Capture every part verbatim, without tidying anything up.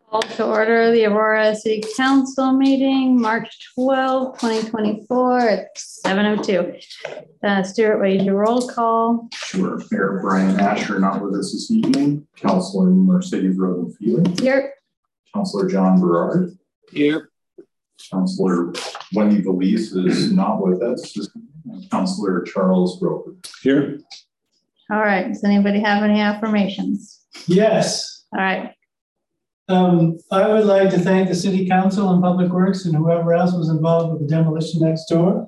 Call to order the Aurora City Council meeting, March twelfth, twenty twenty-four at seven oh two. Uh, Stuart, will you do roll call? Sure. Mayor Brian Asher not with us this evening. Councilor Mercedes Roden Feely. Here. Councilor John Berard. Here. Councilor Wendy Valise is not with us. And Councilor Charles Roper. Here. All right. Does anybody have any affirmations? Yes. All right. Um, I would like to thank the City Council and Public Works and whoever else was involved with the demolition next door.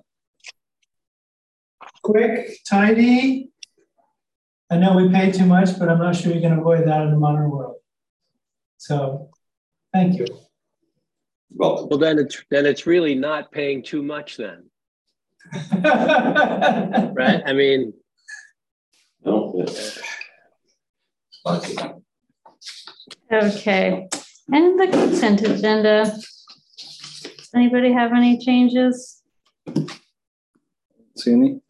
Quick, tidy. I know we pay too much, but I'm not sure you can avoid that in the modern world. So, thank you. Well, well, then it's then it's really not paying too much then, right? I mean, No. Okay. And the consent agenda. Does anybody have any changes? See any?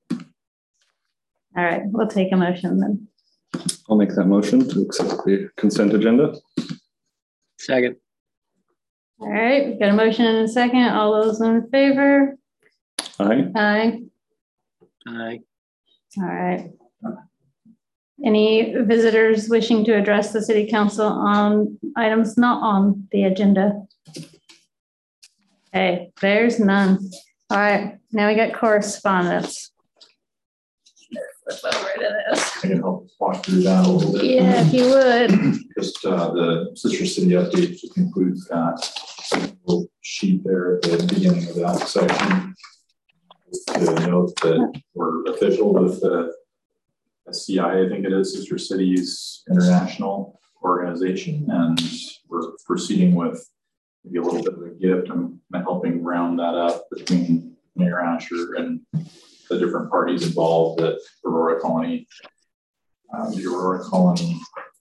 All right. We'll take a motion then. I'll make that motion to accept the consent agenda. second. All right. We've got a motion and a second. All those in favor? Aye. Aye. Aye. All right. Any visitors wishing to address the City Council on items not on the agenda? Okay, there's none. All right, now we got correspondence. Flip over to this. I can help walk through that a little bit. Yeah, if you would. Just uh, the Sister City update just includes that little sheet there at the beginning of that section. Just to note that we're official with the S C I, I think it is, Sister Cities International Organization, and we're proceeding with maybe a little bit of a gift. I'm helping round that up between Mayor Asher and the different parties involved at Aurora Colony, uh, the Aurora Colony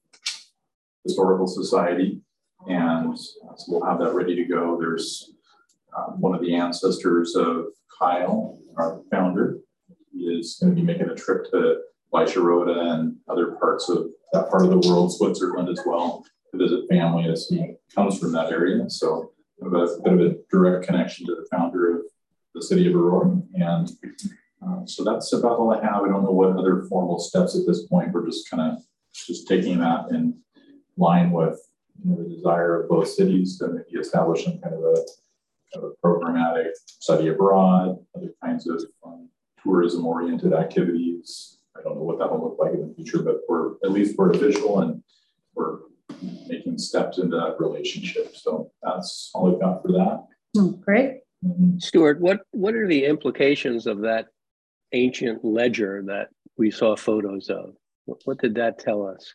Historical Society, and uh, so we'll have that ready to go. There's uh, one of the ancestors of Kyle, our founder. He is going to be making a trip to Lyshirota and other parts of that part of the world, Switzerland as well, to visit family as he comes from that area. So I have a bit of a direct connection to the founder of the city of Aurora. And uh, so that's about all I have. I don't know what other formal steps at this point. We're just kind of just taking that in line with, you know, the desire of both cities to maybe establish some kind of a, kind of a programmatic study abroad, other kinds of um, tourism-oriented activities. I don't know what that'll look like in the future, but we're at least we're official and we're making steps into that relationship. So that's all I've got for that. Oh, great. Mm-hmm. Stuart, what what are the implications of that ancient ledger that we saw photos of? What, what did that tell us?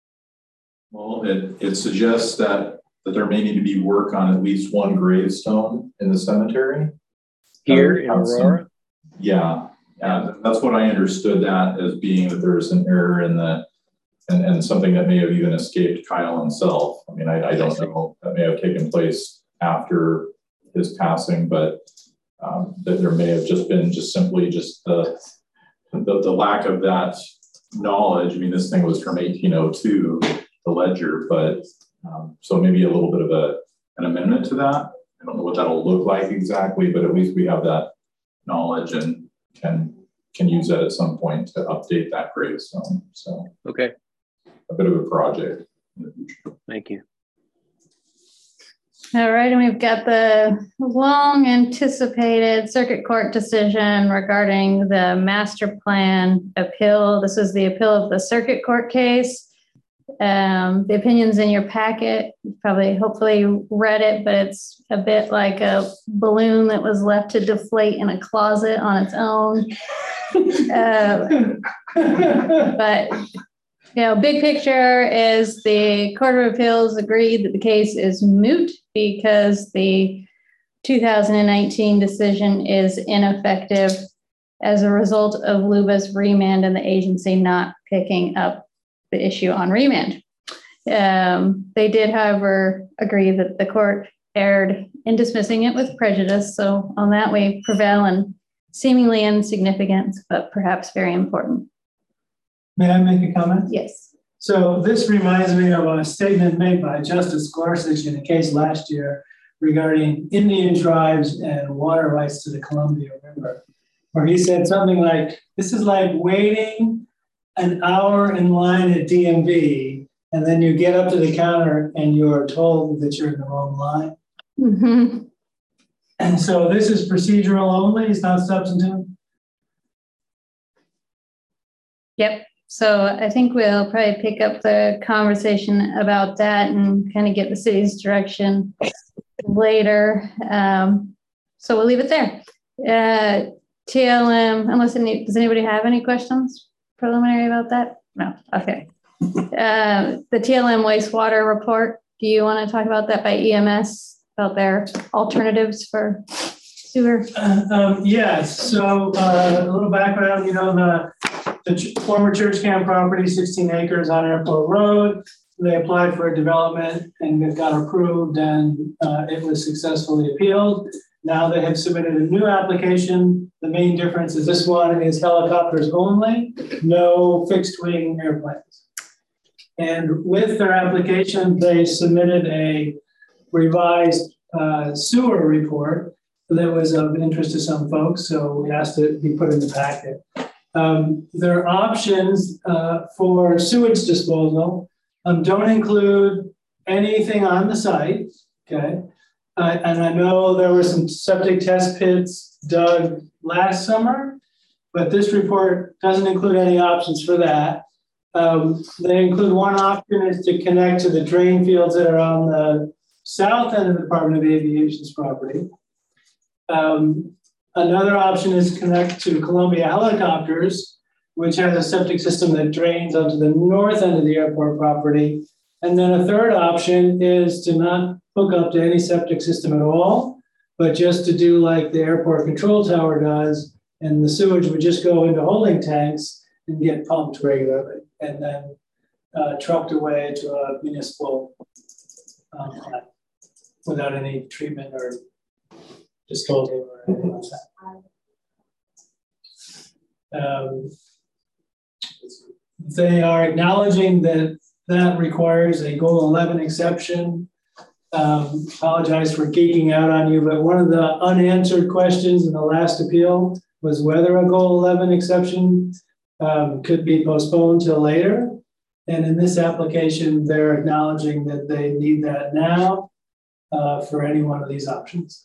Well, it, it suggests that that there may need to be work on at least one gravestone in the cemetery. Here in Aurora? Some, yeah. Yeah, that's what I understood that as being, that there's an error in the, and, and something that may have even escaped Kyle himself. I mean, I, I don't know, that may have taken place after his passing, but um, that there may have just been just simply just the, the, the lack of that knowledge. I mean, this thing was from eighteen oh two, the ledger, but um, so maybe a little bit of a, an amendment to that. I don't know what that'll look like exactly, but at least we have that knowledge and can can use that at some point to update that gravestone. So okay, a bit of a project in the future. Thank you. All right, and we've got the long anticipated circuit court decision regarding the master plan appeal. This is the appeal of the circuit court case. Um, the opinion's in your packet. You probably, hopefully read it, but it's a bit like a balloon that was left to deflate in a closet on its own. uh, but, you know, big picture is the Court of Appeals agreed that the case is moot because the two thousand nineteen decision is ineffective as a result of L U B A's remand and the agency not picking up the issue on remand. Um, they did, however, agree that the court erred in dismissing it with prejudice. So on that we prevail in seemingly insignificant, but perhaps very important. May I make a comment? Yes. So this reminds me of a statement made by Justice Gorsuch in a case last year regarding Indian tribes and water rights to the Columbia River, where he said something like, this is like waiting an hour in line at D M V, and then you get up to the counter and you're told that you're in the wrong line. Mm-hmm. And so this is procedural only, it's not substantive? Yep. So I think we'll probably pick up the conversation about that and kind of get the city's direction later. Um, so we'll leave it there. Uh, T L M, unless any, does anybody have any questions preliminary about that? No. Okay. Uh, the T L M wastewater report. Do you want to talk about that by E M S about their alternatives for sewer? Uh, um, yes. So uh, a little background. You know the the ch- former church camp property, sixteen acres on Airport Road. They applied for a development and it got approved, and uh, it was successfully appealed. Now they have submitted a new application. The main difference is this one is helicopters only, no fixed wing airplanes. And with their application, they submitted a revised uh, sewer report that was of interest to some folks. So we asked it to be put in the packet. Um, their options uh, for sewage disposal um, don't include anything on the site, okay? Uh, and I know there were some septic test pits dug last summer, but this report doesn't include any options for that. Um, they include one option is to connect to the drain fields that are on the south end of the Department of Aviation's property. Um, another option is connect to Columbia Helicopters, which has a septic system that drains onto the north end of the airport property. And then a third option is to not hook up to any septic system at all, but just to do like the airport control tower does, and the sewage would just go into holding tanks and get pumped regularly, and then uh, trucked away to a municipal um, plant without any treatment or disposal or anything like that. Um, they are acknowledging that that requires a goal eleven exception. Um, apologize for geeking out on you, but one of the unanswered questions in the last appeal was whether a goal eleven exception um, could be postponed till later. And in this application, they're acknowledging that they need that now uh, for any one of these options.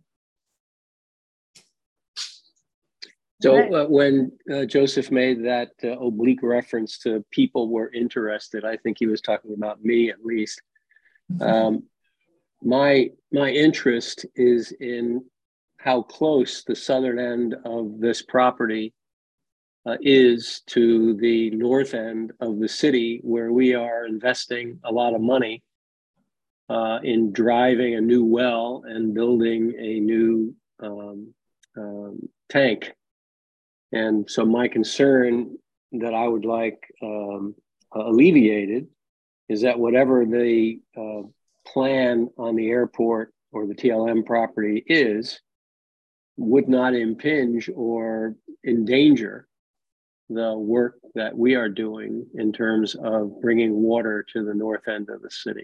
So uh, when uh, Joseph made that uh, oblique reference to people were interested, I think he was talking about me at least. Um, my my interest is in how close the southern end of this property uh, is to the north end of the city, where we are investing a lot of money uh, in driving a new well and building a new um, um, tank. And so my concern that I would like um, alleviated is that whatever the uh, plan on the airport or the T L M property is, would not impinge or endanger the work that we are doing in terms of bringing water to the north end of the city.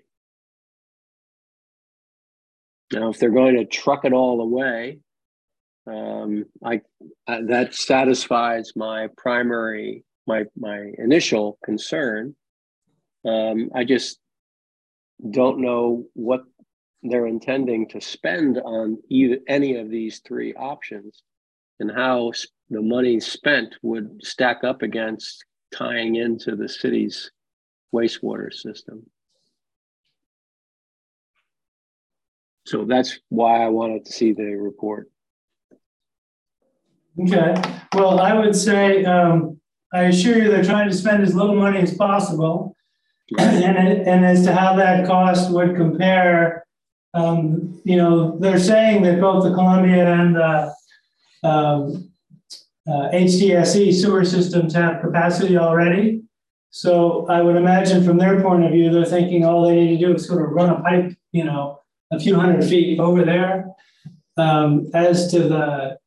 Now, if they're going to truck it all away, Um, I, I that satisfies my primary, my my initial concern. Um, I just don't know what they're intending to spend on either any of these three options, and how the money spent would stack up against tying into the city's wastewater system. So that's why I wanted to see the report. Okay, well, I would say, um, I assure you they're trying to spend as little money as possible. And, and as to how that cost would compare, um, you know, they're saying that both the Columbia and the um, uh, H D S E sewer systems have capacity already. So I would imagine from their point of view, they're thinking all they need to do is sort of run a pipe, you know, a few hundred feet over there. Um, as to the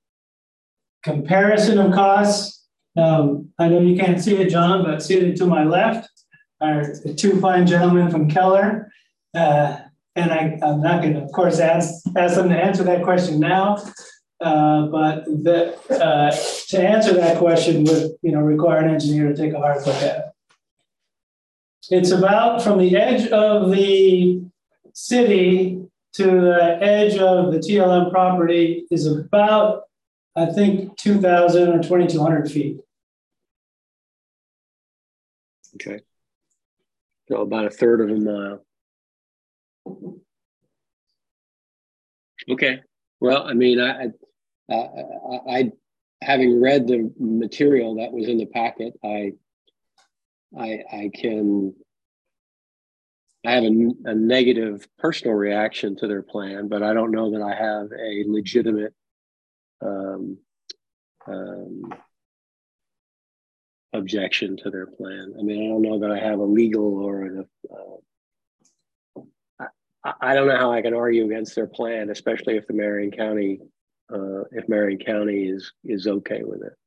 comparison of costs, um, I know you can't see it, John, but see it to my left. are two fine gentlemen from Keller. Uh, and I, I'm not going to, of course, ask, ask them to answer that question now. Uh, but the, uh, to answer that question would, you know, require an engineer to take a hard look at it. It's about from the edge of the city to the edge of the T L M property is about, I think, two thousand or twenty-two hundred feet. Okay. So about a third of a mile. Okay. Well, I mean, I, I, I, I having read the material that was in the packet, I, I, I can, I have a, a negative personal reaction to their plan, but I don't know that I have a legitimate um, um, objection to their plan. I mean, I don't know that I have a legal or an, uh, I, I don't know how I can argue against their plan, especially if the Marion County, uh, if Marion County is is okay with it.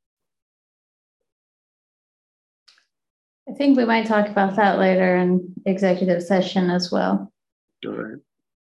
I think we might talk about that later in executive session as well. All right.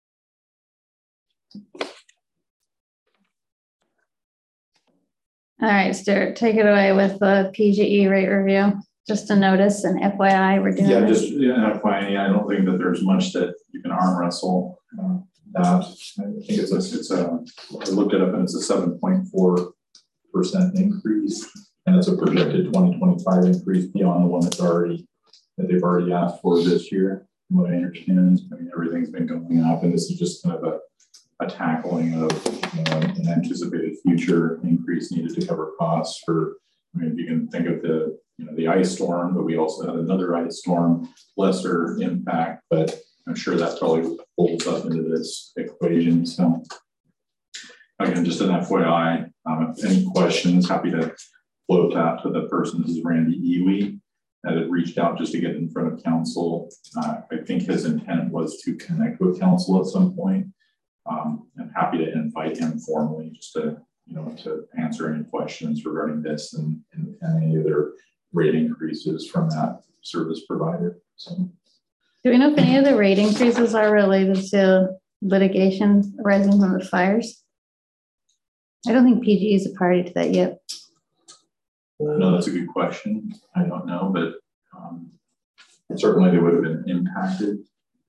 All right, Stuart, take it away with the P G E rate review. Just a notice and F Y I, we're doing Yeah, it. just yeah, F Y I, I don't think that there's much that you can arm wrestle uh, that. I think it's a, it's a, I looked it up and it's a seven point four percent increase. And it's a projected twenty twenty-five increase beyond the one that's already, that they've already asked for this year. From what I understand, I mean, everything's been going up and this is just kind of a, a tackling of you know, an anticipated future increase needed to cover costs for, I mean, if you can think of the, you know, the ice storm, but we also had another ice storm, lesser impact, but I'm sure that probably folds up into this equation. So again, just an F Y I, um, if any questions, happy to float that to the person. This is Randy Ewey that had reached out just to get in front of council. Uh, I think his intent was to connect with council at some point. Um, I'm happy to invite him formally just to, you know, to answer any questions regarding this and, and, and any other rate increases from that service provider. So, do we know if any of the rate increases are related to litigation arising from the fires? I don't think P G E is a party to that yet. No, that's a good question. I don't know, but um, certainly they would have been impacted.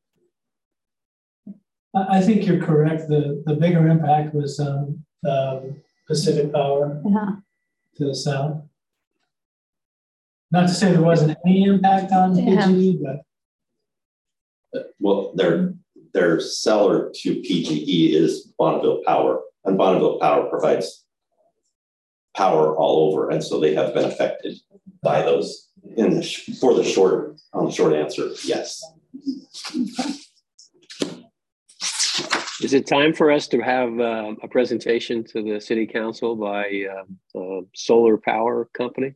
I think you're correct. The, the bigger impact was um, um, Pacific Power Yeah. to the south. Not to say there wasn't any impact on P G E, Yeah. but. Well, their, their seller to P G E is Bonneville Power, and Bonneville Power provides power all over, and so they have been affected by those. In the sh for the short, on the short answer, yes. Is it time for us to have uh, a presentation to the city council by uh, a solar power company?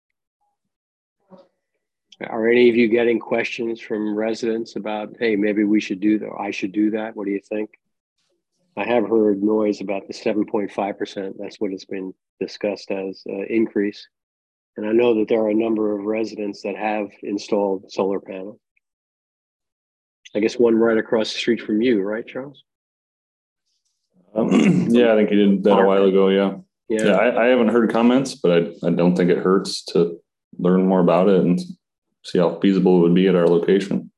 Are any of you getting questions from residents about, hey, maybe we should do that, I should do that? What do you think? I have heard noise about the seven point five percent. That's what it's been discussed as uh, increase. And I know that there are a number of residents that have installed solar panels. I guess one right across the street from you, right, Charles? Um, yeah, I think he did that a while ago. Yeah. Yeah. Yeah. I, I haven't heard comments, but I, I don't think it hurts to learn more about it and see how feasible it would be at our location.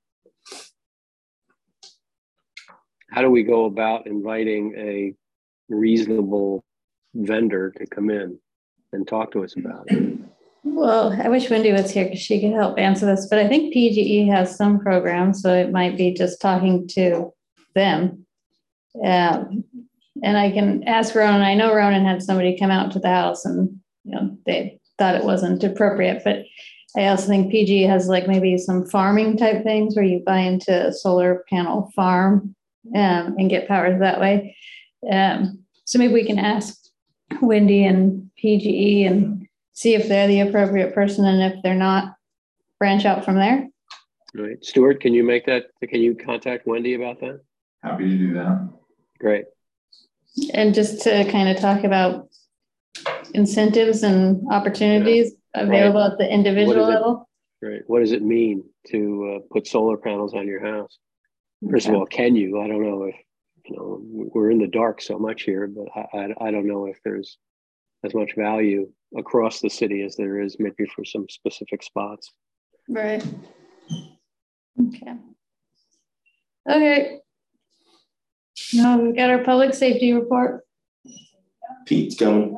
How do we go about inviting a reasonable vendor to come in and talk to us about it? Well, I wish Wendy was here because she could help answer this, but I think P G E has some programs, so it might be just talking to them. Um, and I can ask Ronan. I know Ronan had somebody come out to the house and, you know, they thought it wasn't appropriate, but I also think P G E has like maybe some farming type things where you buy into a solar panel farm um, and get power that way. Um, so maybe we can ask Wendy and P G E and see if they're the appropriate person, and if they're not, branch out from there. All right, Stuart, can you make that? Can you contact Wendy about that? Happy to do that. Great. And just to kind of talk about incentives and opportunities available at the individual What is it? level. right. What does it mean to uh, put solar panels on your house? First of all, can you? I don't know if, you know, we're in the dark so much here, but I, I, I don't know if there's as much value across the city as there is maybe for some specific spots. Right. Okay. Okay. Now we've got our public safety report. Pete's going.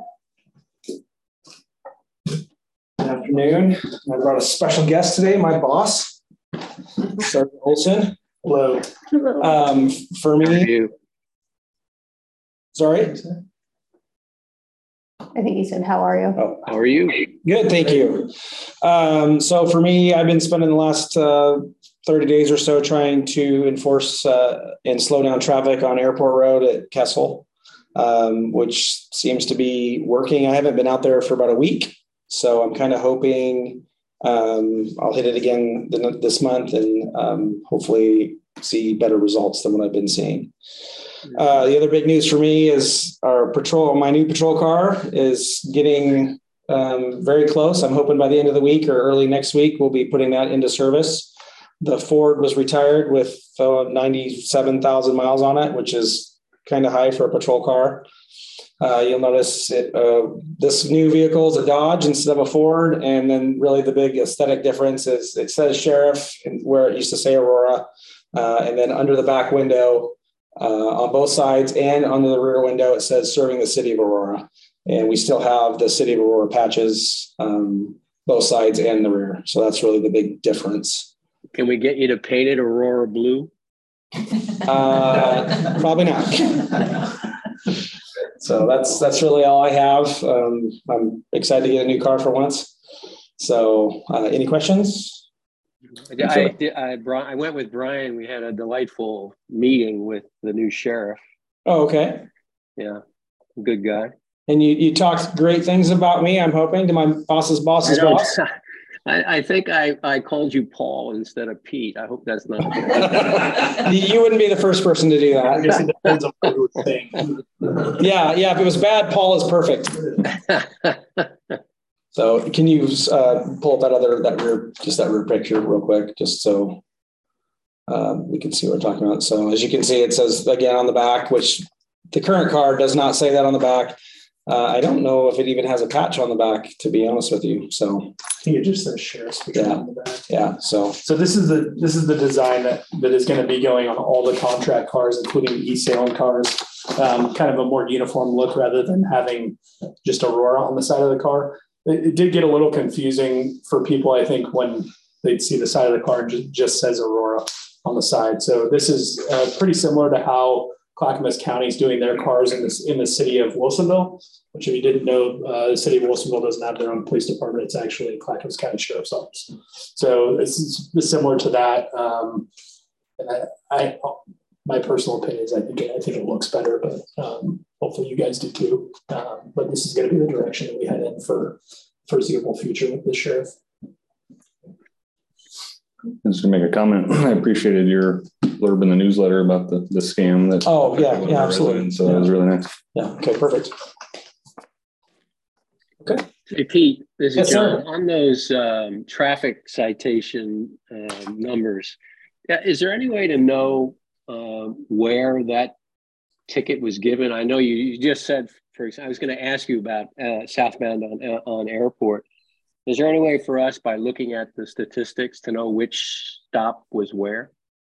Good afternoon. I brought a special guest today, my boss, Sergeant Olson. Hello. Um, for me, You. sorry. I think he said, how are you? Oh, How are you? good, thank you. Um, so for me, I've been spending the last uh, thirty days or so trying to enforce uh, and slow down traffic on Airport Road at Kessel, um, which seems to be working. I haven't been out there for about a week, so I'm kind of hoping um, I'll hit it again this month and um, hopefully see better results than what I've been seeing. Uh, the other big news for me is our patrol, my new patrol car is getting um, very close. I'm hoping by the end of the week or early next week, we'll be putting that into service. The Ford was retired with uh, ninety-seven thousand miles on it, which is kind of high for a patrol car. Uh, you'll notice it, uh, this new vehicle is a Dodge instead of a Ford. And then really the big aesthetic difference is it says Sheriff where it used to say Aurora. Uh, and then under the back window, Uh, on both sides and under the rear window, it says serving the city of Aurora. And we still have the city of Aurora patches, um, both sides and the rear. So that's really the big difference. Can we get you to paint it Aurora blue? Uh, probably not. So that's, that's really all I have. Um, I'm excited to get a new car for once. So uh, any questions? I, I, I, I went with Brian. We had a delightful meeting with the new sheriff. Oh, okay. Yeah, good guy. And you, you talked great things about me, I'm hoping, to my boss's boss's I boss. I, I think I, I called you Paul instead of Pete. I hope that's not. You wouldn't be the first person to do that. I guess it depends on what you were saying. Yeah, yeah. If it was bad, Paul is perfect. So can you uh, pull up that other, that rear, just that rear picture real quick, just so um, we can see what we're talking about. So as you can see, it says again on the back, which the current car does not say that on the back. Uh, I don't know if it even has a patch on the back, to be honest with you. So I think it just says Sheriff's Patrol yeah, on the back. Yeah. So so this is the this is the design that that is going to be going on all the contract cars, including the East Salem cars. Um, kind of a more uniform look rather than having just Aurora on the side of the car. It, it did get a little confusing for people, I think, when they'd see the side of the car and just, just says Aurora on the side. So this is uh, pretty similar to how Clackamas County is doing their cars in this in the city of Wilsonville, which if you didn't know, uh, the city of Wilsonville doesn't have their own police department. It's actually Clackamas County Sheriff's Office. So this is similar to that. Um, I, I, my personal opinion is I think it, I think it looks better, but um, hopefully you guys do too. Um, but this is going to be the direction that we head in for foreseeable future with the sheriff. I'm just gonna make a comment. I appreciated your blurb in the newsletter about the, the scam that. Oh, yeah, yeah, absolutely. So that was really nice. Yeah. Okay, perfect. Okay. Hey, Pete, this is Yes, John. sir. On those um, traffic citation uh, numbers, yeah, is there any way to know uh, where that ticket was given? I know you, you just said, for example, I was going to ask you about uh, southbound on, uh, on Airport. Is there any way for us, by looking at the statistics, to know which stop was where?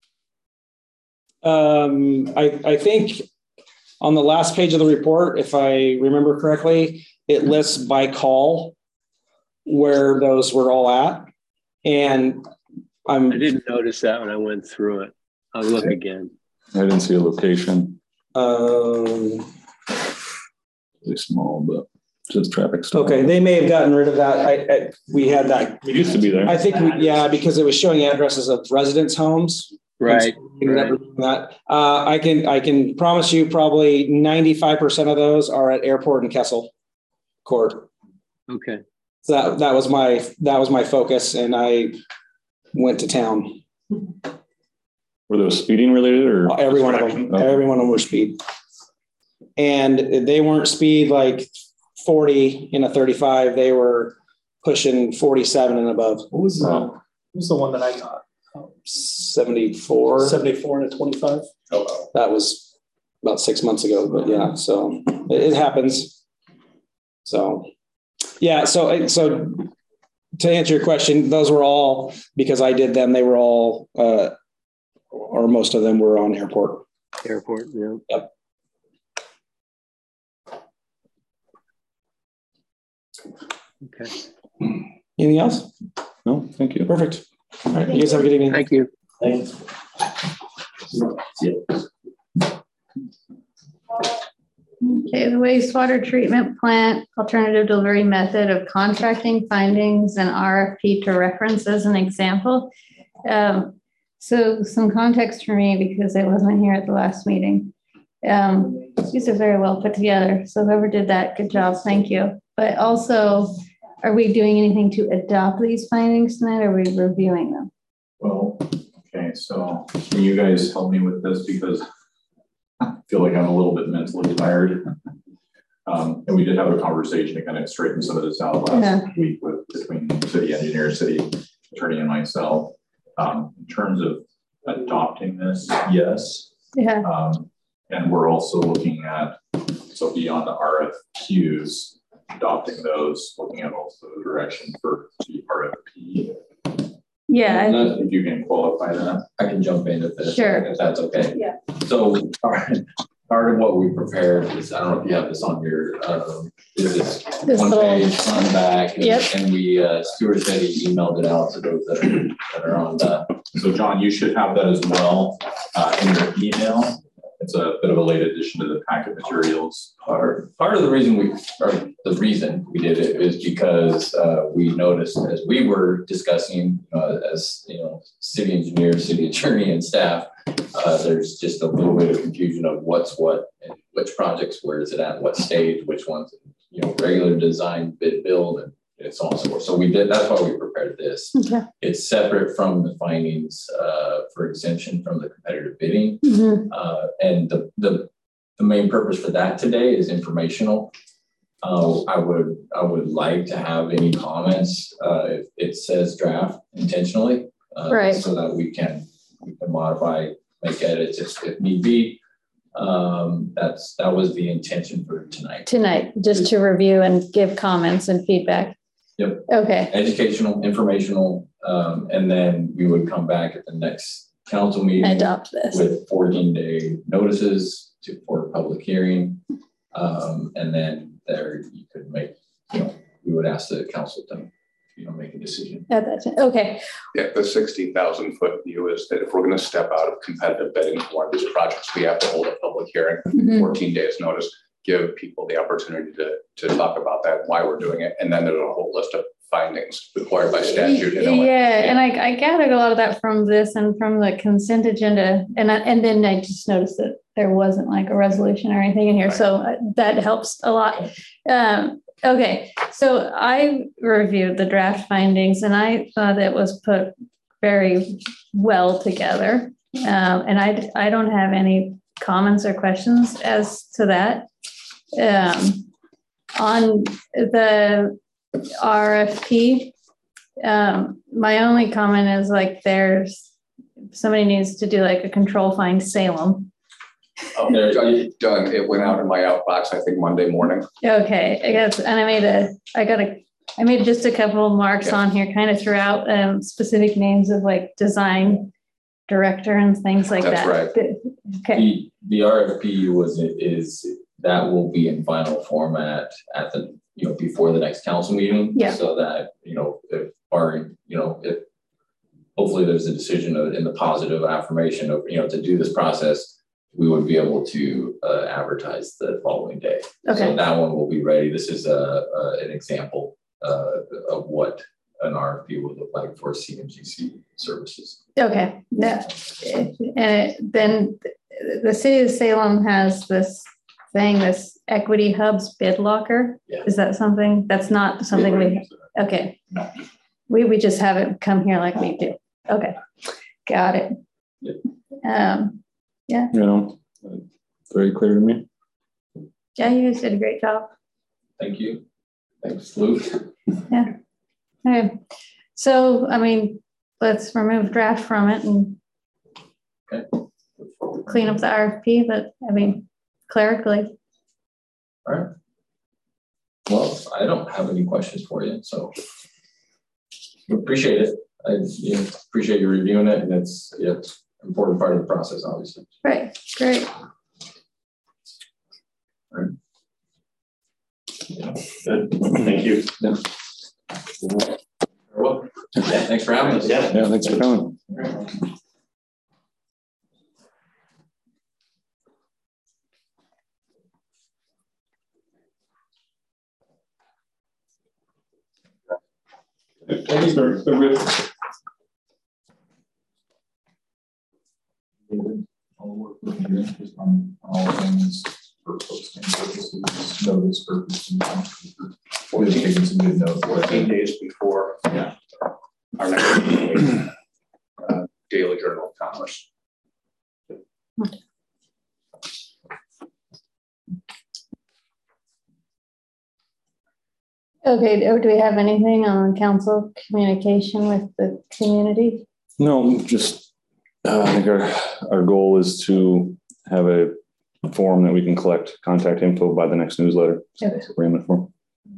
Um, I, I think on the last page of the report, if I remember correctly, it lists by call where those were all at. And I'm, I didn't notice that when I went through it. I'll look again. I didn't see a location. um, Really small, but just traffic stop. okay, they may have gotten rid of that. I, I we had that. It used to be there. I think, we, yeah, because it was showing addresses of residents' homes. Right. right. That uh, I can I can promise you probably ninety-five percent of those are at Airport and Kessel Court. Okay. So that that was my that was my focus, and I went to town. Were those speeding related or? Every one of them. Okay. Every one of them were speed, and they weren't speed like forty in a thirty-five. They were pushing forty-seven and above. What was uh, Wow. was the one that I got? seventy-four. seventy-four and a twenty-five. Oh, That was about six months ago, but yeah, so it, it happens. So, yeah, so, so to answer your question, those were all, because I did them, they were all, uh, or most of them were on airport. Airport, yeah. Yep. Okay. Anything else? No, thank you. Perfect. All right, you guys have a good evening. Thank you. thanks. Okay, the wastewater treatment plant alternative delivery method of contracting findings and R F P to reference as an example. Um, so some context for me, because I wasn't here at the last meeting. Um, these are very well put together. So whoever did that, good job, thank you. But also, are we doing anything to adopt these findings tonight, or are we reviewing them? Well, okay, so can you guys help me with this, because I feel like I'm a little bit mentally tired. Um, and we did have a conversation to kind of straighten some of this out last Yeah. week with between city engineer, city attorney, and myself. Um, in terms of adopting this, yes. Yeah. Um, and we're also looking at, so beyond the R F Qs, adopting those, looking at also the direction for the R F P. Yeah. If you can qualify that. I can jump in if, that's, Sure. if that's okay. Yeah. So part, part of what we prepared is, I don't know if you have this on your, um, is this, This one little- page on the back. And, Yep. and we, uh, Stuart said he emailed it out to those that are, that are on the. So John, you should have that as well uh, in your email. It's a bit of a late addition to the packet materials. Part, part of the reason we, or the reason we did it is because uh, we noticed as we were discussing, uh, as you know, city engineer, city attorney, and staff, uh, there's just a little bit of confusion of what's what and which projects, where is it at, what stage, which ones, you know, regular design, bid, build, and, and so on and so forth. So we did. That's why we prepared this. Okay. It's separate from the findings uh, for exemption from the competitive bidding. Mm-hmm. Uh, and the, the the main purpose for that today is informational. Uh, I would I would like to have any comments uh, if it says draft intentionally, uh, Right. so that we can we can modify, make edits if, if need be. Um, that's that was the intention for tonight. Tonight, just to review and give comments and feedback. Yep. Okay. Educational, informational, um, and then we would come back at the next council meeting. Adopt this. With fourteen day notices to, for public hearing. Um, and then there you could make, you know, we would ask the council to, you know, make a decision. At that time. Okay. Yeah, the sixty thousand foot view is that if we're going to step out of competitive bidding for one of these projects, we have to hold a public hearing, Mhm. fourteen days notice, give people the opportunity to, to talk about that, why we're doing it. And then there's a whole list of findings required by statute. You know, Yeah, and I, I gathered a lot of that from this and from the consent agenda. And I, and then I just noticed that there wasn't like a resolution or anything in here. So uh, that helps a lot. Um, okay, so I reviewed the draft findings and I thought it was put very well together. Um, and I, I don't have any comments or questions as to that. Um, on the R F P, um, my only comment is like there's, somebody needs to do like a control find Salem. Oh, done, done. It went out in my outbox, I think Monday morning. Okay, I guess, and I made a, I got a, I made just a couple of marks Yeah. on here, kind of throughout, um, specific names of like design director and things like That's that. right. Okay, The, the R F P was, is, that will be in final format at the, you know, before the next council meeting. Yeah. So that, you know, if, or, you know, if, hopefully there's a decision of, in the positive affirmation of, you know, to do this process, we would be able to uh, advertise the following day. Okay. So that one will be ready. This is a, a an example uh, of what an R F P would look like for C M G C services. okay, yeah, and it- then the city of Salem has this thing, this Equity Hubs bid locker. Yeah. Is that something, that's not something we, okay. No. We, we just have it come here like we do. Okay, got it. Yep. Um, You know, very clear to me. yeah, you guys did a great job. Thank you. Thanks, Luke. Okay, so, I mean, let's remove draft from it and Okay. clean up the R F P, but I mean, clerically. All right. Well, I don't have any questions for you, so appreciate it. I you know, appreciate you reviewing it, and it's it's an important part of the process, obviously. Right, great. All right. Yeah. Good. Thank you. Yeah. Well, yeah, thanks for having us. Yeah. Yeah, thanks for coming. Thanks for the risk. I'll work with you just on all things for posting purposes, notice purposes. We're taking some good notes. fourteen days before Yeah. our next meeting, uh, Daily Journal of Commerce. Okay, do do we have anything on council communication with the community? No, just, uh, I think our, our goal is to have a form that we can collect contact info by the next newsletter. So Okay. that's what we're aiming for.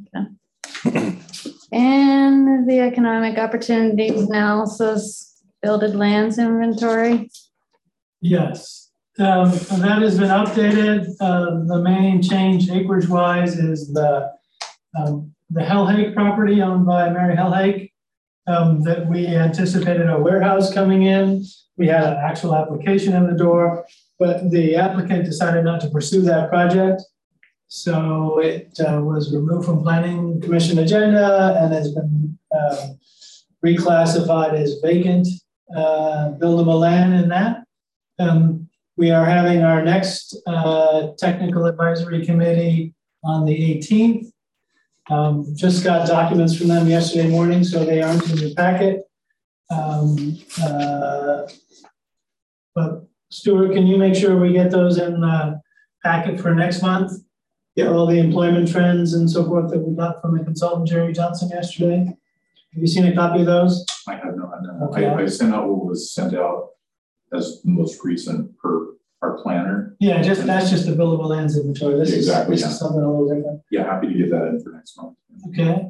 And the economic opportunities analysis, builded lands inventory. Yes, um, and that has been updated. Uh, the main change acreage wise is the, um, the Hellhake property owned by Mary Hellhake, um, that we anticipated a warehouse coming in. We had an actual application in the door, but the applicant decided not to pursue that project. So it uh, was removed from planning commission agenda and has been um, reclassified as vacant, uh, buildable land in that. Um, we are having our next uh, technical advisory committee on the eighteenth. Um, just got documents from them yesterday morning, so they aren't in your packet. Um, uh, but Stuart, can you make sure we get those in the packet for next month? Yeah. All the employment trends and so forth that we got from the consultant Jerry Johnson yesterday. Have you seen a copy of those? I have not done. Okay. I, I sent out what was sent out as the most recent per our planner. Yeah, just that's just the billable lands inventory. This Exactly, is this yeah. is something a little different. Yeah, happy to get that in for next month. Okay.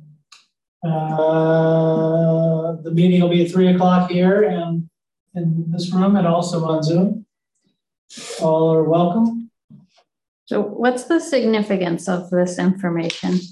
Uh, the meeting will be at three o'clock here and in this room and also on Zoom. All are welcome. So what's the significance of this information?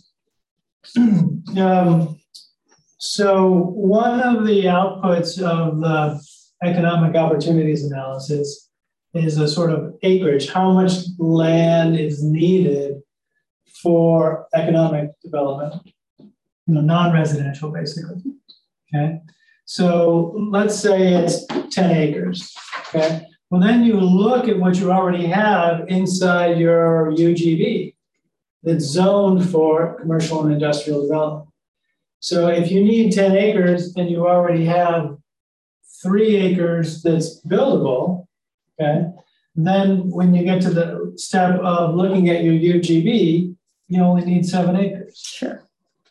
um, so one of the outputs of the economic opportunities analysis is a sort of acreage, how much land is needed for economic development, you know, non-residential basically, okay? So let's say it's ten acres, okay? Well, then you look at what you already have inside your U G B that's zoned for commercial and industrial development. So if you need ten acres and you already have three acres that's buildable, okay, then when you get to the step of looking at your U G B, you only need seven acres. Sure.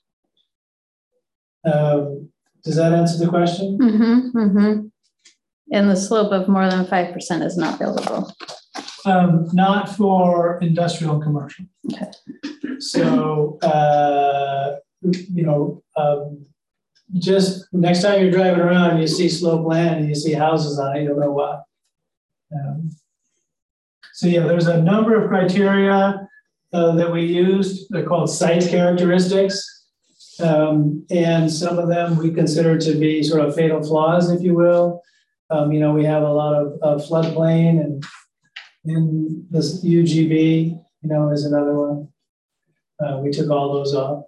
Um, does that answer the question? Mm-hmm, mm-hmm. And the slope of more than five percent is not buildable. Um, not for industrial and commercial. Okay. So, uh, you know, um, just next time you're driving around, you see slope land and you see houses on it, you don't know why. Um, so yeah, there's a number of criteria uh, that we used. They're called site characteristics. Um, and some of them we consider to be sort of fatal flaws, if you will. Um, you know, we have a lot of, of floodplain, and in this U G B, you know, is another one. Uh, we took all those off.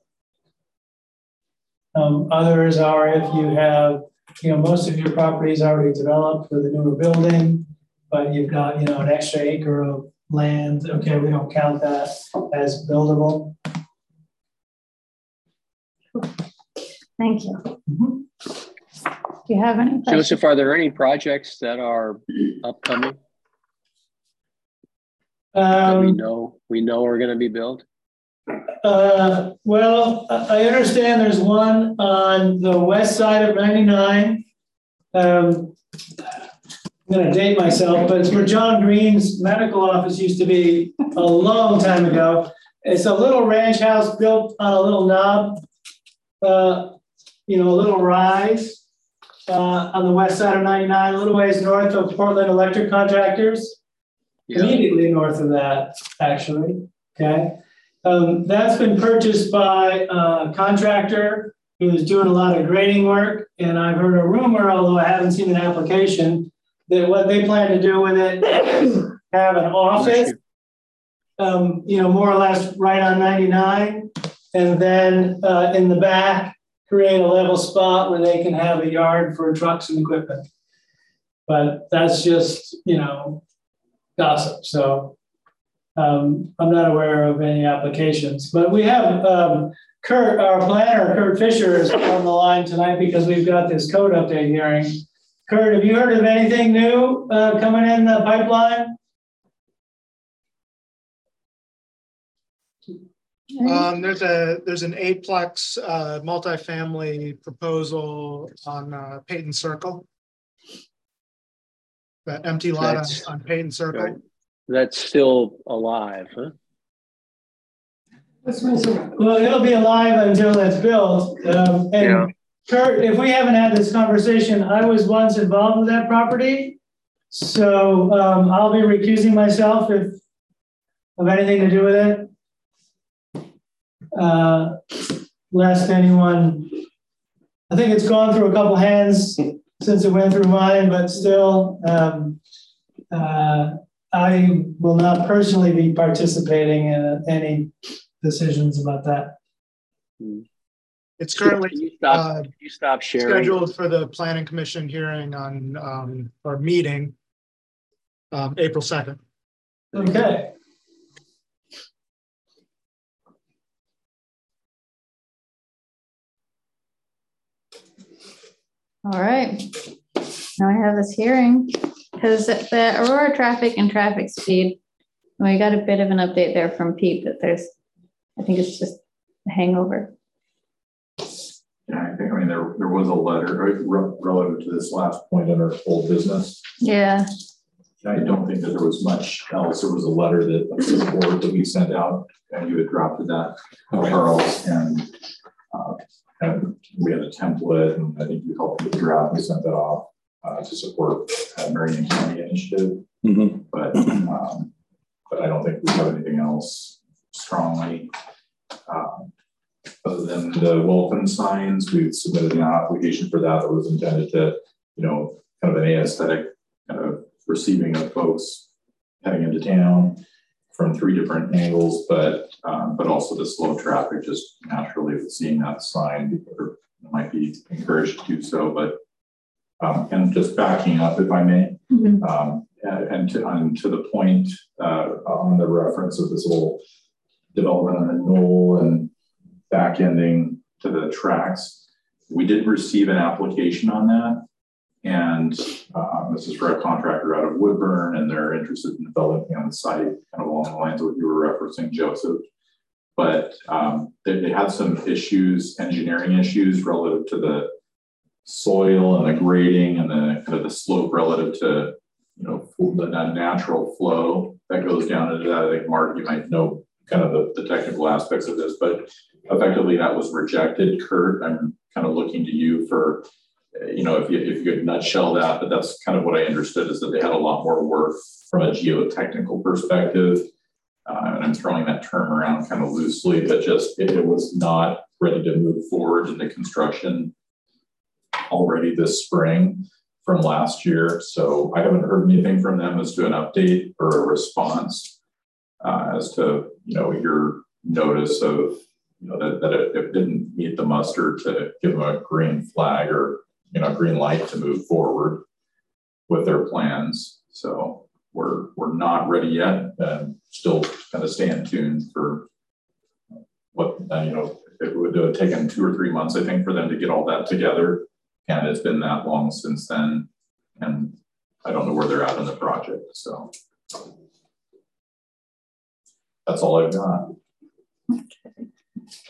Um, others are if you have, you know, most of your property is already developed with a newer building, but you've got, you know, an extra acre of land. Okay, we don't count that as buildable. Thank you. Mm-hmm. Do you have any questions? Joseph, are there any projects that are upcoming that we Um, know we know are going to be built? Uh, well, I understand there's one on the west side of ninety-nine Um, I'm going to date myself, but it's where John Green's medical office used to be a long time ago. It's a little ranch house built on a little knob, uh, you know, a little rise uh, on the west side of ninety-nine, a little ways north of Portland Electric Contractors. Yeah. Immediately north of that, actually. Okay. Um, that's been purchased by a contractor who's doing a lot of grading work. And I've heard a rumor, although I haven't seen an application, that what they plan to do with it is have an office, um, you know, more or less right on ninety-nine. And then uh, in the back, create a level spot where they can have a yard for trucks and equipment. But that's just, you know, gossip. So um, I'm not aware of any applications. But we have um, Kurt, our planner, Kurt Fisher, is on the line tonight because we've got this code update hearing. Kurt, have you heard of anything new uh, coming in the pipeline? Um, there's a there's an eightplex uh, multifamily proposal on uh, Peyton Circle. That empty lot on, on Peyton Circle. Right. That's still alive, huh? Well, it'll be alive until it's built. Um, and yeah. Kurt, if we haven't had this conversation, I was once involved with that property. So um, I'll be recusing myself if of anything to do with it. Uh, lest anyone, I think it's gone through a couple hands since it went through mine, but still, um, uh, I will not personally be participating in uh, any decisions about that. It's currently you stop, uh, you stop sharing. scheduled for the Planning Commission hearing on um, or meeting um, April second. Okay. All right. Now I have this hearing because the Aurora traffic and traffic speed, we got a bit of an update there from Pete that there's, I think it's just a hangover. Yeah, I think, I mean, there, there was a letter right, relative to this last point under old business. Yeah. I don't think that there was much else. There was a letter that of support that we sent out and you had drafted that, Charles, and, uh, and we had a template and I think you helped with the draft. We sent that off uh, to support uh, Marion County initiative, mm-hmm. but um, but I don't think we have anything else strongly. Um, other than the Wolfen signs, we submitted an application for that that was intended to, you know, kind of an aesthetic kind of receiving of folks heading into town from three different angles, but um, but also the slow traffic just naturally seeing that sign, people might be encouraged to do so. But um, and just backing up, if I may, mm-hmm. um, and to and to the point uh, on the reference of this little development on the knoll and back ending to the tracks, we did receive an application on that. And um, this is for a contractor out of Woodburn, and they're interested in developing on the site, kind of along the lines of what you were referencing, Joseph. But um, they, they had some issues, engineering issues relative to the soil and the grading and the kind of the slope relative to, you know, the natural flow that goes down into that. I think, Mark, you might know kind of the, the technical aspects of this, but effectively that was rejected. Kurt, I'm kind of looking to you for, you know, if you, if you could nutshell that, but that's kind of what I understood is that they had a lot more work from a geotechnical perspective. Uh, and I'm throwing that term around kind of loosely, but just it, it was not ready to move forward into construction already this spring from last year. So I haven't heard anything from them as to an update or a response uh, as to, you know, your notice of, you know, that, that it, it didn't meet the muster to give them a green flag or, you know, green light to move forward with their plans. So we're we're not ready yet, and still kind of staying tuned for what uh, you know. It would have taken two or three months, I think, for them to get all that together, and it's been that long since then. And I don't know where they're at in the project. So that's all I've got. Okay.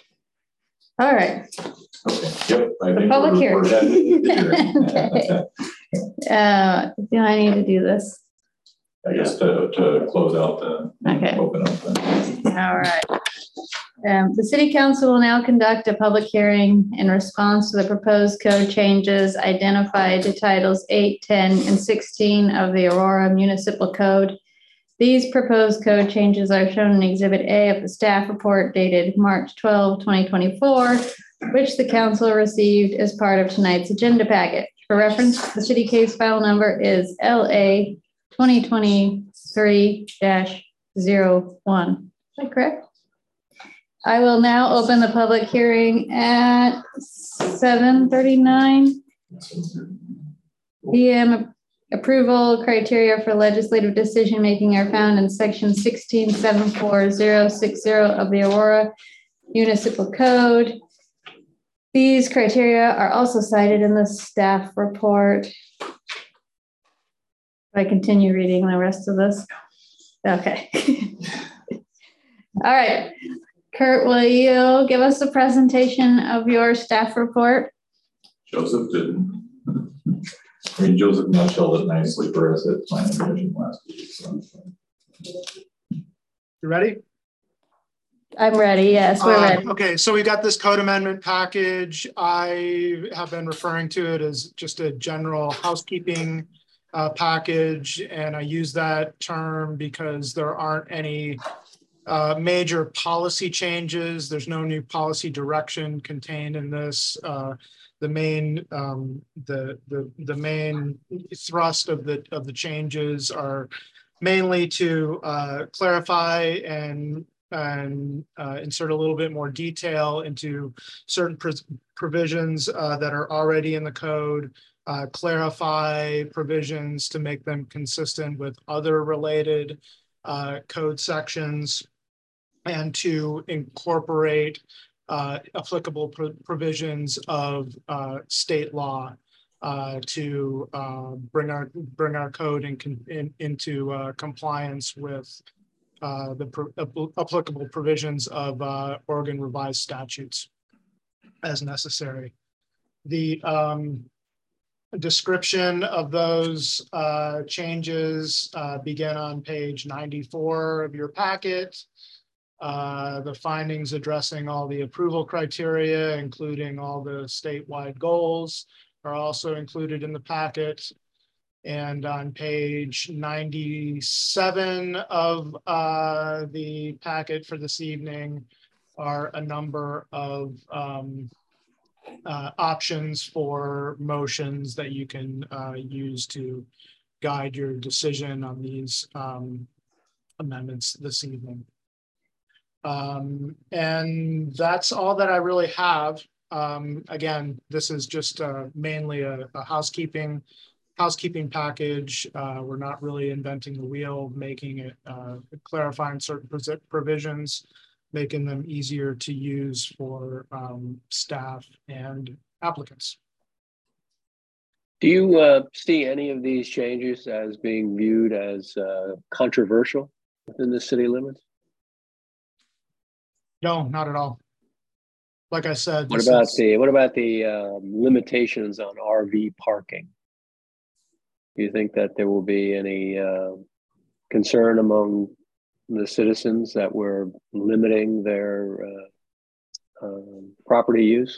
All right. Okay. Yep. I think public we're, hearing. we're okay. Uh, do I need to do this? I guess to, to close out the, Okay. open up the. All right. Um, the city council will now conduct a public hearing in response to the proposed code changes identified to titles eight, ten, and sixteen of the Aurora Municipal Code. These proposed code changes are shown in Exhibit A of the staff report dated March twelfth, twenty twenty-four, which the council received as part of tonight's agenda packet. For reference, the city case file number is L A twenty twenty-three dash zero one. Is that correct? I will now open the public hearing at seven thirty-nine P M Approval criteria for legislative decision-making are found in section sixteen seven four zero six zero of the Aurora Municipal Code. These criteria are also cited in the staff report. If I continue reading the rest of this. Okay. All right. Kurt, will you give us a presentation of your staff report? Joseph didn't. I mean, Joseph nutshelled it nicely for us at planning commission last week. So. You ready? I'm ready. Yes, we're Uh, ready. Okay, so we got this code amendment package. I have been referring to it as just a general housekeeping uh, package, and I use that term because there aren't any uh, major policy changes. There's no new policy direction contained in this. Uh, the main um, the the the main thrust of the of the changes are mainly to uh, clarify and and uh, insert a little bit more detail into certain pr provisions uh, that are already in the code, uh, clarify provisions to make them consistent with other related uh, code sections, and to incorporate uh, applicable pro provisions of uh, state law uh, to uh, bring our bring our code in, in, into uh, compliance with Uh, the pro applicable provisions of uh, Oregon revised statutes as necessary. The um, description of those uh, changes uh, begin on page ninety-four of your packet. Uh, the findings addressing all the approval criteria, including all the statewide goals, are also included in the packet. And on page ninety-seven of uh, the packet for this evening are a number of um, uh, options for motions that you can uh, use to guide your decision on these um, amendments this evening. Um, and that's all that I really have. Um, again, this is just uh, mainly a, a housekeeping housekeeping package. Uh, we're not really inventing the wheel, making it, uh, clarifying certain provisions, making them easier to use for um, staff and applicants. Do you uh, see any of these changes as being viewed as uh, controversial within the city limits? No, not at all. Like I said, what about is... the what about the um, limitations on R V parking? Do you think that there will be any uh, concern among the citizens that we're limiting their uh, uh, property use?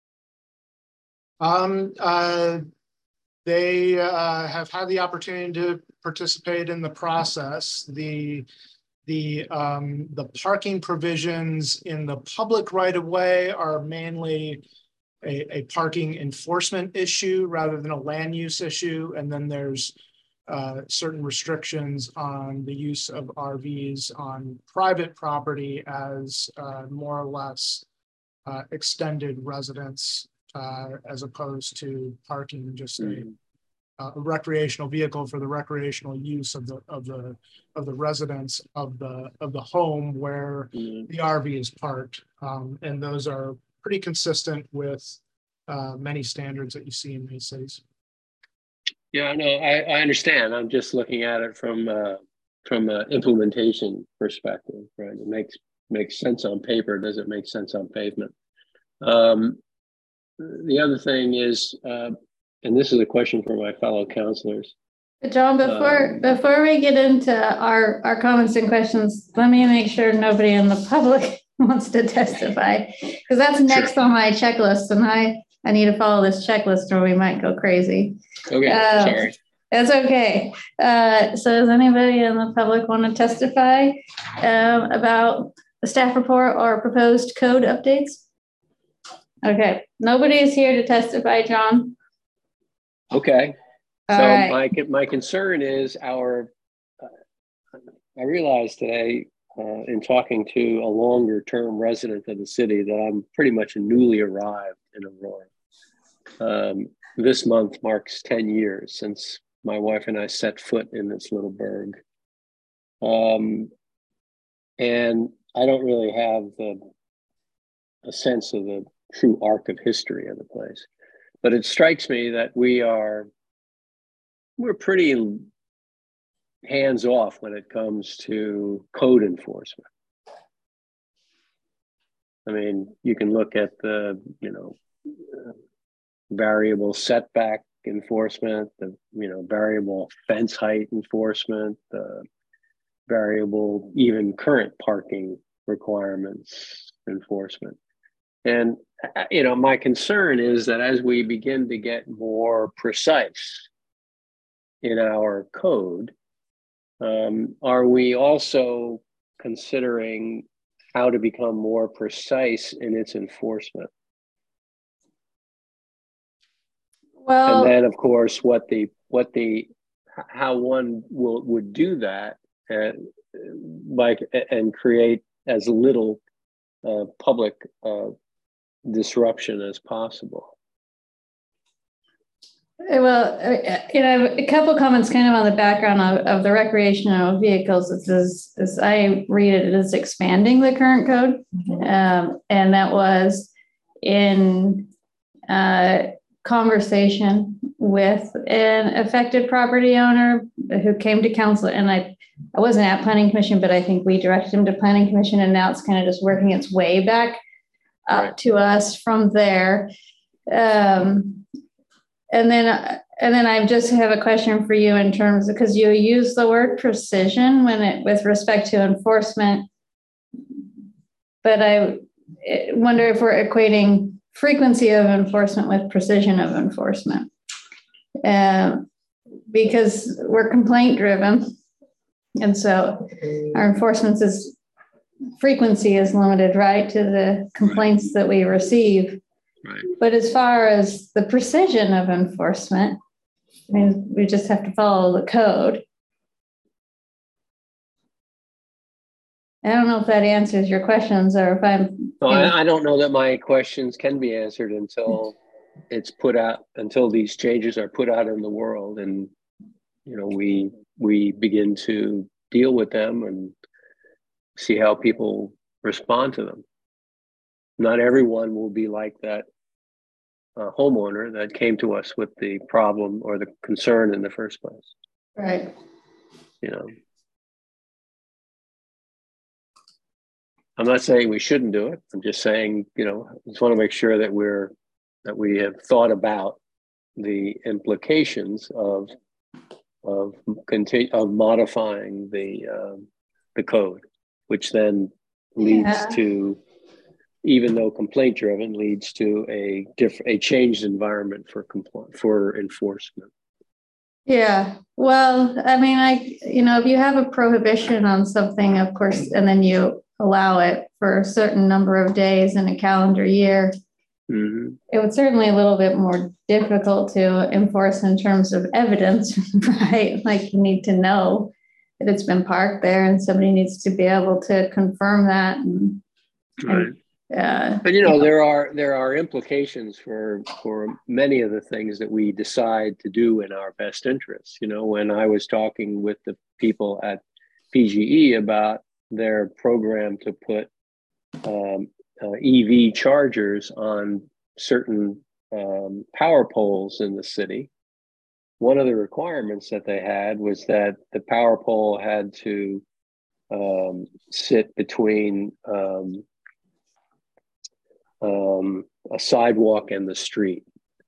Um, uh, they uh, have had the opportunity to participate in the process. The the um, the parking provisions in the public right of way are mainly A, a parking enforcement issue rather than a land use issue. And then there's uh, certain restrictions on the use of R Vs on private property as uh, more or less uh, extended residence uh, as opposed to parking just a, a recreational vehicle for the recreational use of the of the of the residents of the of the home where mm-hmm. the R V is parked. Um, and those are pretty consistent with uh, many standards that you see in many cities. Yeah, no, I, I understand. I'm just looking at it from uh, from an implementation perspective, right? It makes makes sense on paper. Does it make sense on pavement? Um, the other thing is, uh, and this is a question for my fellow counselors. John, before, Um, before we get into our, our comments and questions, let me make sure nobody in the public wants to testify, because that's next on my checklist, and I, I need to follow this checklist or we might go crazy. Okay, Uh, sorry. That's okay. Uh, so does anybody in the public want to testify um, about the staff report or proposed code updates? Okay, nobody is here to testify, John. Okay. All So right. my, my concern is our, uh, I realized today uh, in talking to a longer term resident of the city that I'm pretty much newly arrived in Aurora. Um, this month marks ten years since my wife and I set foot in this little burg. Um, and I don't really have the, a sense of the true arc of history of the place. But it strikes me that we are, we're pretty hands off when it comes to code enforcement. I mean, you can look at the, you know, uh, variable setback enforcement, the, you know, variable fence height enforcement, the variable, even current parking requirements enforcement. And, you know, my concern is that as we begin to get more precise in our code, um, are we also considering how to become more precise in its enforcement? Well, and then of course, what the, what the, how one will, would do that and like, and create as little uh, public uh, disruption as possible. well, uh, you know, a couple comments kind of on the background of, of the recreational vehicles. It says, as I read it, it is expanding the current code. Um, and that was in uh, conversation with an affected property owner who came to council. And I, I wasn't at planning commission, but I think we directed him to planning commission, and now it's kind of just working its way back up Right. to us from there. Um, and then, uh, and then I just have a question for you in terms of, because you use the word precision when it, with respect to enforcement, but I wonder if we're equating frequency of enforcement with precision of enforcement. Um, because we're complaint driven. And so our enforcement is frequency is limited, right, to the complaints that we receive. Right. But as far as the precision of enforcement, I mean, we just have to follow the code. I don't know if that answers your questions, or if I'm. No, I, I don't know that my questions can be answered until it's put out, until these changes are put out in the world, and you know, we we begin to deal with them and see how people respond to them. Not everyone will be like that uh, homeowner that came to us with the problem or the concern in the first place. Right. You know, I'm not saying we shouldn't do it. I'm just saying, you know, I just want to make sure that we're, that we have thought about the implications of, of continue, of modifying the, um, the code, which then leads Yeah. to, even though complaint driven, leads to a different, a changed environment for compl- for enforcement. Yeah. Well, I mean, I, you know, if you have a prohibition on something, of course, and then you allow it for a certain number of days in a calendar year, Mm-hmm. it would certainly a little bit more difficult to enforce in terms of evidence, right? Like you need to know that it's been parked there, and somebody needs to be able to confirm that. And, Right. and uh, But you know, there are there are implications for for many of the things that we decide to do in our best interests. You know, when I was talking with the people at P G E about their program to put um, uh, E V chargers on certain um, power poles in the city, one of the requirements that they had was that the power pole had to um, sit between um, um, a sidewalk and the street.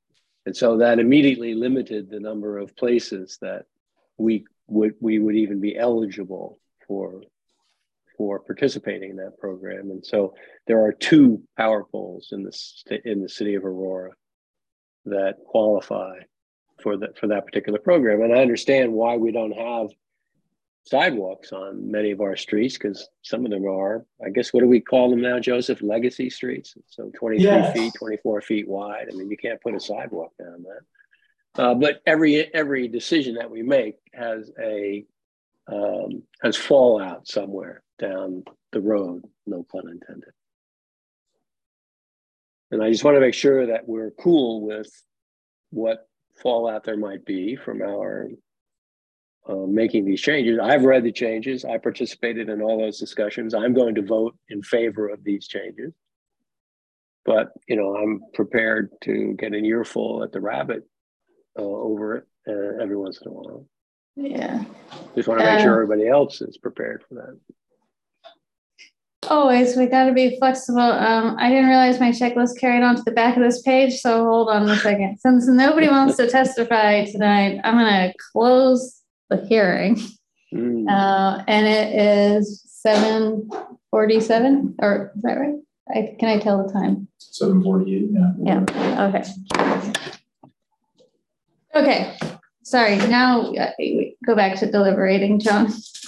And so that immediately limited the number of places that we would we would even be eligible for for participating in that program. And so there are two power poles in the st- in the city of Aurora that qualify for that for that particular program. And I understand why we don't have sidewalks on many of our streets, because some of them are, I guess, what do we call them now, Joseph? Legacy streets. So twenty-three Yes. feet, twenty-four feet wide. I mean, you can't put a sidewalk down that. Uh, but every every decision that we make has a um, has fallout somewhere down the road, no pun intended. And I just want to make sure that we're cool with what fallout there might be from our uh, making these changes. I've read the changes. I participated in all those discussions. I'm going to vote in favor of these changes. But, you know, I'm prepared to get an earful at the rabbit uh, over it uh, every once in a while. Yeah. Just want to make Uh, sure everybody else is prepared for that. Always, we got to be flexible. Um, I didn't realize my checklist carried on to the back of this page, so hold on a second. Since nobody wants to testify tonight, I'm going to close the hearing. Mm. Uh, and it is seven forty-seven, or is that right? I, can I tell the time? seven forty-eight, yeah. Yeah, okay. Okay, sorry, now uh, we go back to deliberating, John.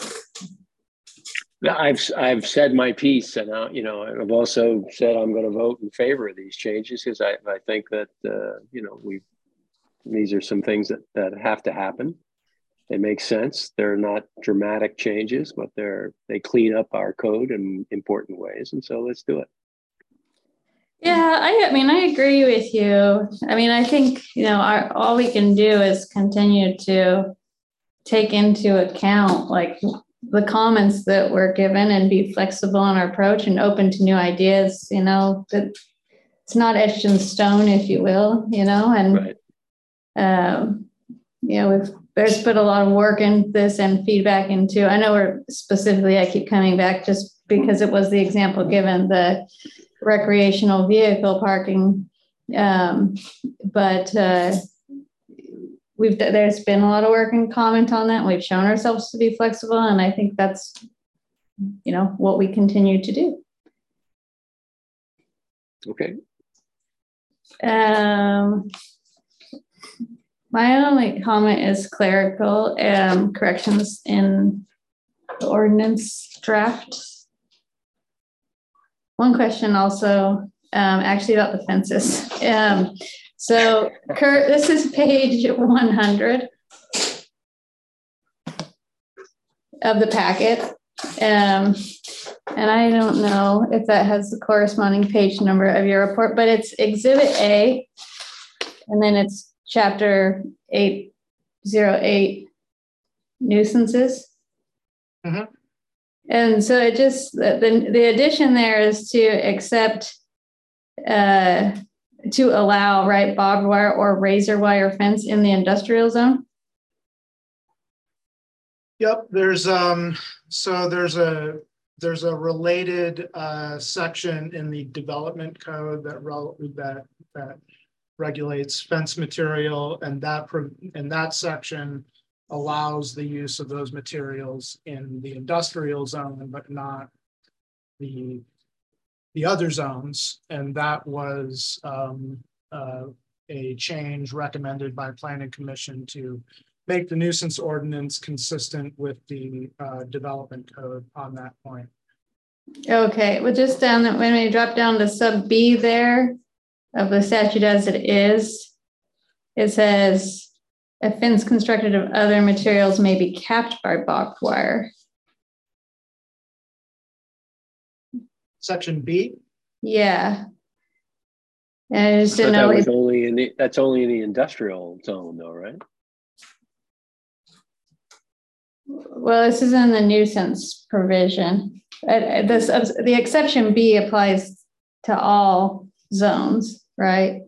I've I've said my piece, and uh, you know, I've also said I'm going to vote in favor of these changes because I, I think that uh, you know we these are some things that that have to happen. They make sense. They're not dramatic changes, but they're they clean up our code in important ways, and so let's do it. Yeah, I, I mean, I agree with you. I mean, I think, you know, our, all we can do is continue to take into account like the comments that were given and be flexible in our approach and open to new ideas, you know, that it's not etched in stone, if you will, you know, and, Right. um, you know, we've, there's put a lot of work in this and feedback into, I know we're specifically, I keep coming back just because it was the example given, the recreational vehicle parking. Um, but, uh, we've, there's been a lot of work and comment on that. And we've shown ourselves to be flexible. And I think that's, you know, what we continue to do. Okay. Um, my only comment is clerical um, corrections in the ordinance draft. One question also, um, actually about the fences. Um, so Kurt, this is page one hundred of the packet. Um, and I don't know if that has the corresponding page number of your report, but it's Exhibit A, and then it's chapter eight oh eight nuisances. Mm-hmm. And so it just, the, the, the addition there is to accept, uh, to allow, right, barbed wire or razor wire fence in the industrial zone. Yep, there's um so there's a there's a related uh section in the development code that rel- that that regulates fence material, and that pro- and that section allows the use of those materials in the industrial zone, but not the the other zones. And that was um uh, a change recommended by Planning Commission to make the nuisance ordinance consistent with the uh, development code on that point. Okay, well, just down that when we drop down to sub B there of the statute as it is, it says a fence constructed of other materials may be capped by barbed wire. Section B? Yeah. And I just I didn't thought know. that was if- only in the, that's only in the industrial zone though, right? Well, this is in the nuisance provision. Uh, this, uh, the exception B applies to all zones, right?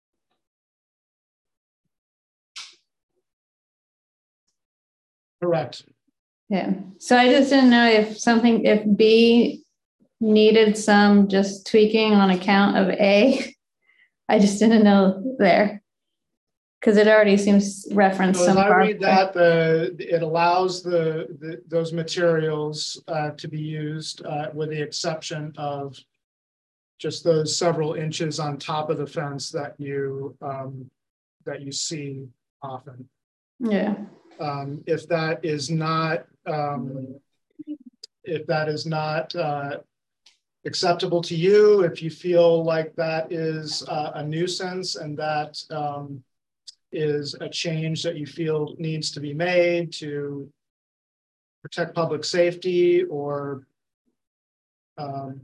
Correct. Yeah. So I just didn't know if something, if B needed some just tweaking on account of A. I just didn't know there. Because it already seems referenced So some. as I read barbed that, the, it allows the, the, those materials uh, to be used uh, with the exception of just those several inches on top of the fence that you, um, that you see often. wire. Yeah. Um, if that is not, um, if that is not uh, acceptable to you, if you feel like that is uh, a nuisance and that um, is a change that you feel needs to be made to protect public safety or um,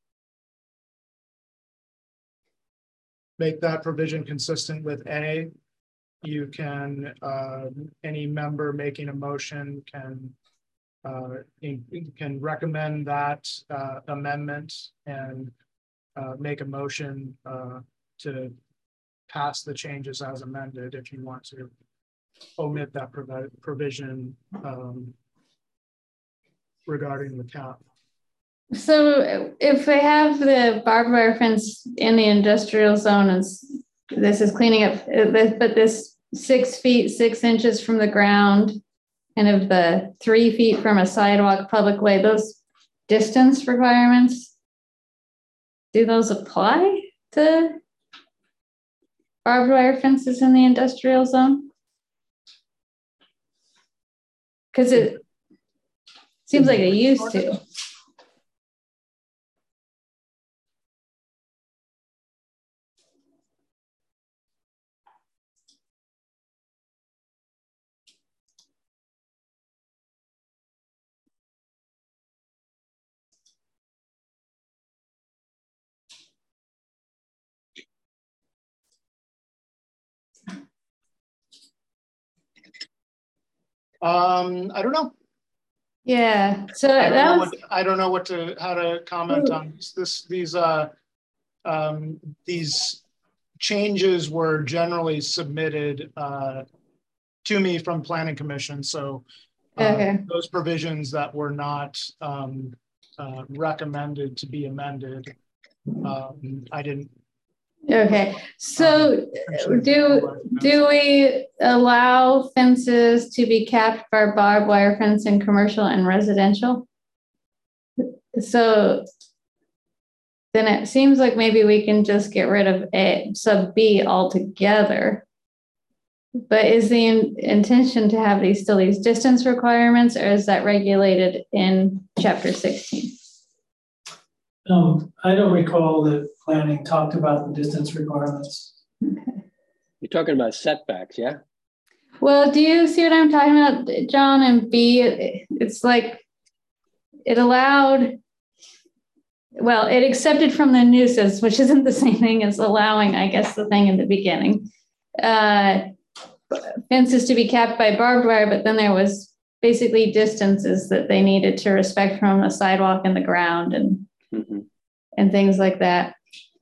make that provision consistent with A, you can, uh, any member making a motion can uh, in, can recommend that uh, amendment and uh, make a motion uh, to pass the changes as amended if you want to omit that provi provision um, regarding the cap. So if we have the barbed wire fence in the industrial zone, and this is cleaning up, but this six feet, six inches from the ground, and of the three feet from a sidewalk public way, those distance requirements, do those apply to barbed wire fences in the industrial zone? Because it seems like it used to. Um, I don't know. Yeah, so I don't, that know was, what, I don't know what to how to comment on this. this these uh um these changes were generally submitted uh to me from Planning Commission, so uh, okay. those provisions that were not um uh, recommended to be amended, um I didn't. Okay, so do do we allow fences to be capped by barbed wire fence in commercial and residential? So then it seems like maybe we can just get rid of A sub B altogether. But is the in, intention to have these still these distance requirements, or is that regulated in chapter sixteen? Um, I don't recall that planning talked about the distance requirements. Okay. You're talking about setbacks, yeah? Well, do you see what I'm talking about, John? And B, it's like it allowed, well, it accepted from the nuisance, which isn't the same thing as allowing, I guess, the thing in the beginning. Uh, fences to be capped by barbed wire, but then there was basically distances that they needed to respect from the sidewalk and the ground and mm-hmm. and things like that.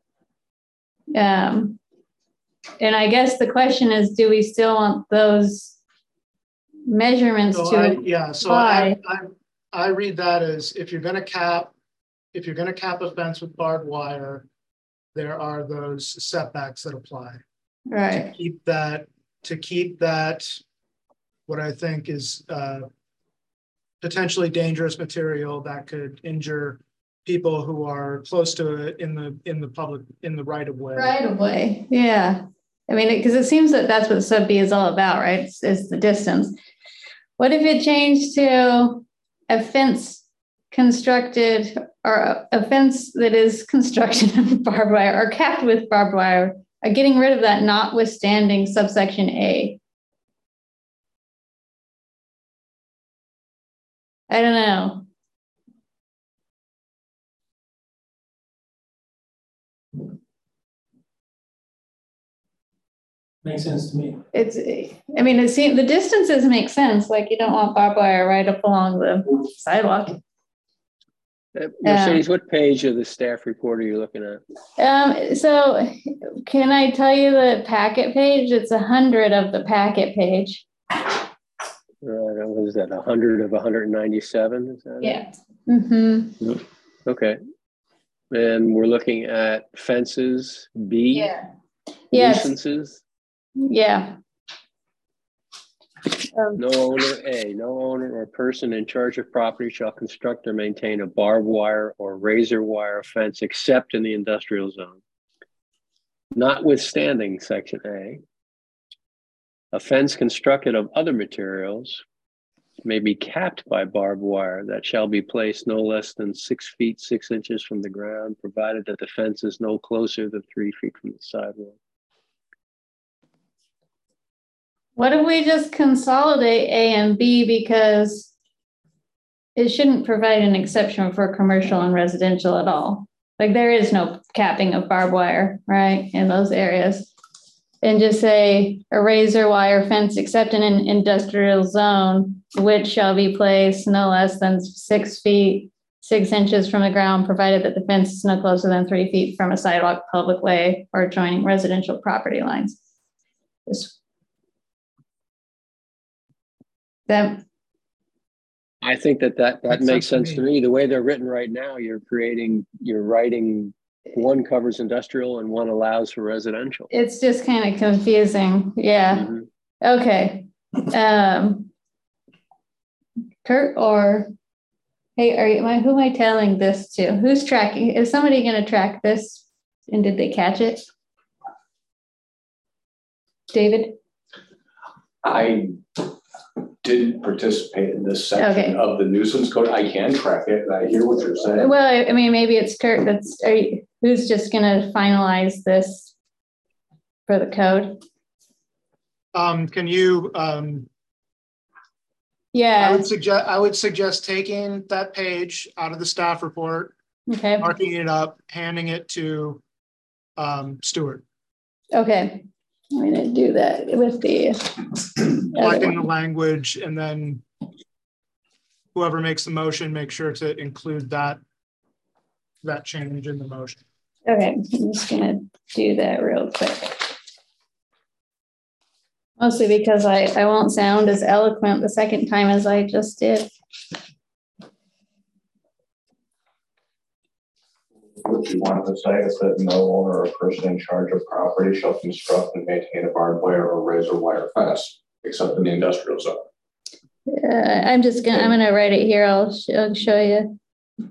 Um, and I guess the question is, do we still want those measurements so to I, yeah, so I, I I read that as if you're going to cap, if you're going to cap a fence with barbed wire, there are those setbacks that apply. Right. To keep that, to keep that, what I think is uh, potentially dangerous material that could injure people who are close to it in the in the public in the right of way. Right of way, yeah. I mean, because it, it seems that that's what sub B is all about, right? It's, it's the distance. What if it changed to a fence constructed, or a, a fence that is constructed of barbed wire or capped with barbed wire, or getting rid of that notwithstanding subsection A? I don't know. Makes sense to me. It's, I mean, it seems the distances make sense. Like you don't want barbed wire right up along the sidewalk. Uh, Mercedes, um, what page of the staff report are you looking at? Um, so can I tell you the packet page? It's a hundred of the packet page. Uh, what is that? A hundred of one hundred ninety-seven? Is that yeah. Mm-hmm. Okay. And we're looking at fences, B. Yeah. Yes. Nuisances. Yeah. Um, No owner, A, no owner or person in charge of property shall construct or maintain a barbed wire or razor wire fence except in the industrial zone. Notwithstanding section A, a fence constructed of other materials may be capped by barbed wire that shall be placed no less than six feet, six inches from the ground, provided that the fence is no closer than three feet from the sidewalk. What if we just consolidate A and B, because it shouldn't provide an exception for commercial and residential at all. Like there is no capping of barbed wire, right, in those areas. And just say a razor wire fence except in an industrial zone, which shall be placed no less than six feet, six inches from the ground, provided that the fence is no closer than three feet from a sidewalk, public way, or adjoining residential property lines. Just that. I think that that, that Makes makes sense sense to to me. The way they're written right now, you're creating, you're writing, one covers industrial and one allows for residential. It's just kind of confusing. Yeah. Mm-hmm. Okay. Um, Kurt or, hey, are you, am I, who am I telling this to? Who's tracking? Is somebody going to track this? And did they catch it? David? I didn't participate in this section Okay. of the nuisance code. I can track it, and I hear what you're saying. Well, I, I mean, maybe it's Kurt that's, are you, who's just going to finalize this for the code? Um, can you, um, I Yeah. would suggest, I would suggest taking that page out of the staff report, Okay. marking it up, handing it to um, Stuart. Okay. I'm going to do that with the Collecting the language, and then whoever makes the motion, make sure to include that, that change in the motion. Okay, I'm just gonna do that real quick. Mostly because I, I won't sound as eloquent the second time as I just did. What you wanted to say is that no owner or person in charge of property shall construct and maintain a barbed wire or razor wire fence, except in the industrial zone. Uh, I'm just gonna, I'm gonna write it here. I'll, sh I'll show you.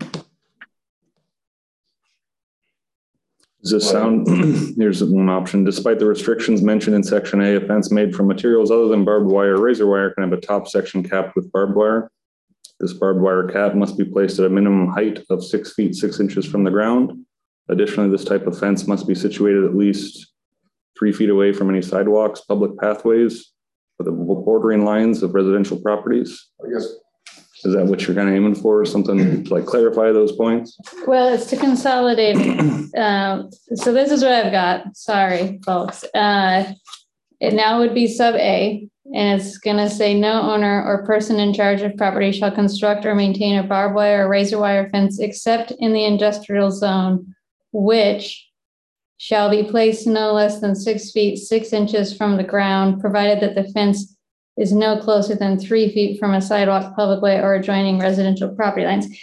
Does this sound, here's one option. Despite the restrictions mentioned in section A, a fence made from materials other than barbed wire or razor wire can have a top section capped with barbed wire. This barbed wire cap must be placed at a minimum height of six feet, six inches from the ground. Additionally, this type of fence must be situated at least three feet away from any sidewalks, public pathways, or the bordering lines of residential properties. I guess. Is that what you're kind of aiming for? Something to like clarify those points? Well, it's to consolidate. um, so this is what I've got. Sorry, folks. Uh, it now would be sub A. And it's gonna say no owner or person in charge of property shall construct or maintain a barbed wire or razor wire fence except in the industrial zone, which shall be placed no less than six feet, six inches from the ground, provided that the fence is no closer than three feet from a sidewalk, public way, or adjoining residential property lines. I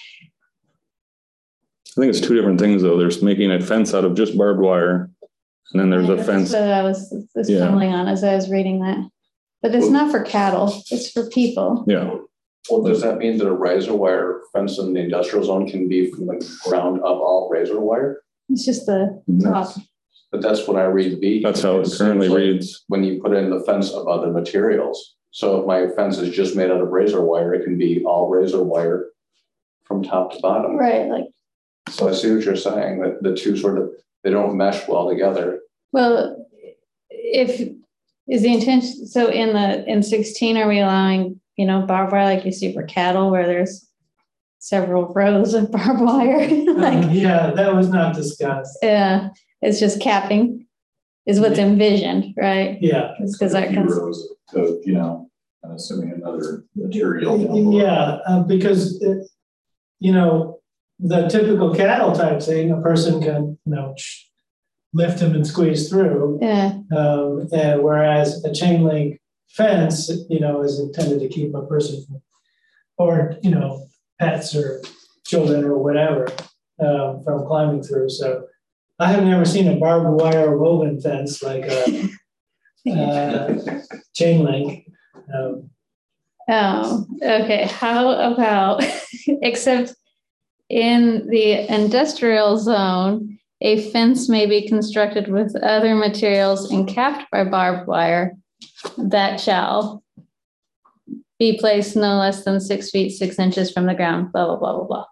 think it's two different things though. There's making a fence out of just barbed wire. And then there's a That's fence. what I was Yeah. stumbling on as I was reading that. But it's not for cattle, it's for people. Yeah. Well, does that mean that a razor wire fence in the industrial zone can be from the ground up all razor wire? It's just the top. But that's what I read B. That's how it currently like reads. When you put in the fence of other materials. So if my fence is just made out of razor wire, it can be all razor wire from top to bottom. Right, like, So I see what you're saying, that the two sort of, they don't mesh well together. well, if, is the intention, so in the, in sixteen, are we allowing, you know, barbed wire like you see for cattle where there's several rows of barbed wire? Like, Um, yeah, that was not discussed. yeah, it's just capping is what's envisioned, right? Yeah. It's because A that few comes. rows of, you know, I'm assuming another material. down below. Yeah, uh, because, it, you know, the typical cattle type thing, a person can, you know, lift them and squeeze through. Yeah. Um, and whereas a chain link fence, you know, is intended to keep a person from, or, you know, pets or children or whatever, um, from climbing through. So I have never seen a barbed wire woven fence like a, uh, chain link. Um, Oh, okay. How about, except in the industrial zone, a fence may be constructed with other materials and capped by barbed wire that shall be placed no less than six feet, six inches from the ground, blah, blah, blah, blah, blah.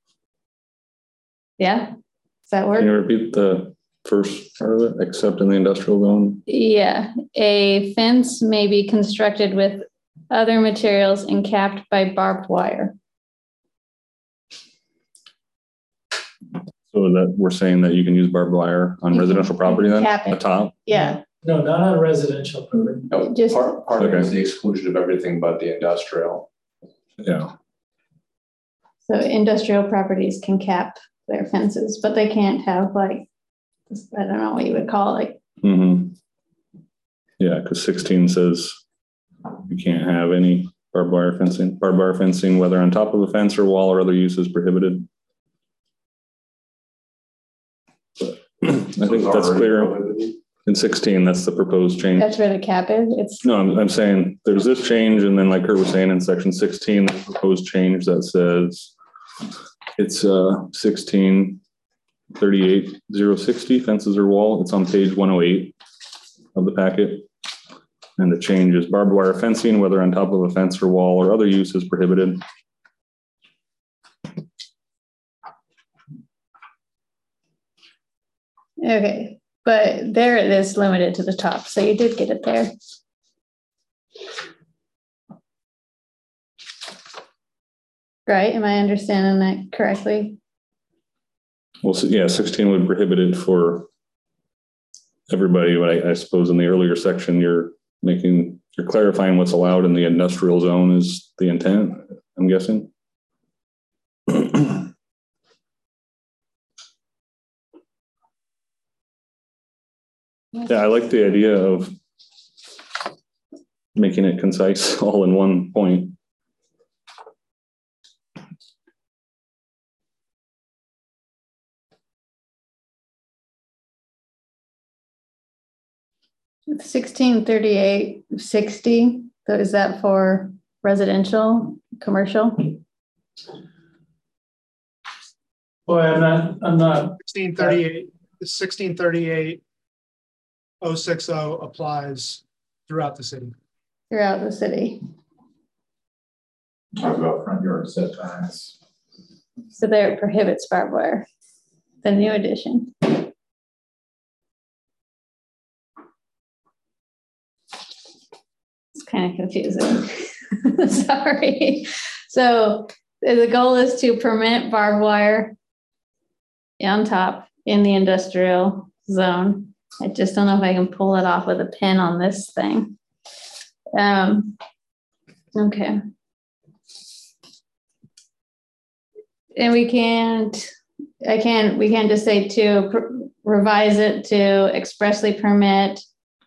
Yeah? Does that work? Can you repeat the first part of it, except in the industrial zone? Yeah. A fence may be constructed with other materials and capped by barbed wire. So that we're saying that you can use barbed wire on You residential can property then, cap it. the top? Yeah. No, not on residential property. No, Just- part, part of it Okay. is the exclusion of everything but the industrial. Yeah. So industrial properties can cap their fences, but they can't have like, I don't know what you would call it, like, Mm-hmm. Yeah, because sixteen says you can't have any barbed wire fencing. Barbed wire fencing, whether on top of a fence or wall or other use, is prohibited. But I think that's clear. In sixteen, that's the proposed change. that's where the cap is. It's, No, I'm, I'm saying there's this change, and then like Kurt was saying in section sixteen, the proposed change that says it's uh sixteen thirty-eight zero sixty fences or wall. It's on page one oh eight of the packet. And the change is barbed wire fencing, whether on top of a fence or wall or other use, is prohibited. okay, but there it is limited to the top. So you did get it there. Right? Am I understanding that correctly? Well, so, yeah, sixteen would prohibit it for everybody, but I, I suppose in the earlier section, you're making, you're clarifying what's allowed in the industrial zone is the intent, I'm guessing. Yeah, I like the idea of making it concise all in one point. sixteen thirty-eight sixty, so is that for residential, commercial? Boy, I'm not, I'm not, Sixteen thirty-eight, sixteen thirty-eight oh six oh applies throughout the city. Throughout the city. Talk about front yard setbacks. So there it prohibits barbed wire, the new edition. It's kind of confusing. Sorry. So the goal is to permit barbed wire on top in the industrial zone. I just don't know if I can pull it off with a pin on this thing. Um, okay. And we can't, I can't, we can't just say to pr- revise it to expressly permit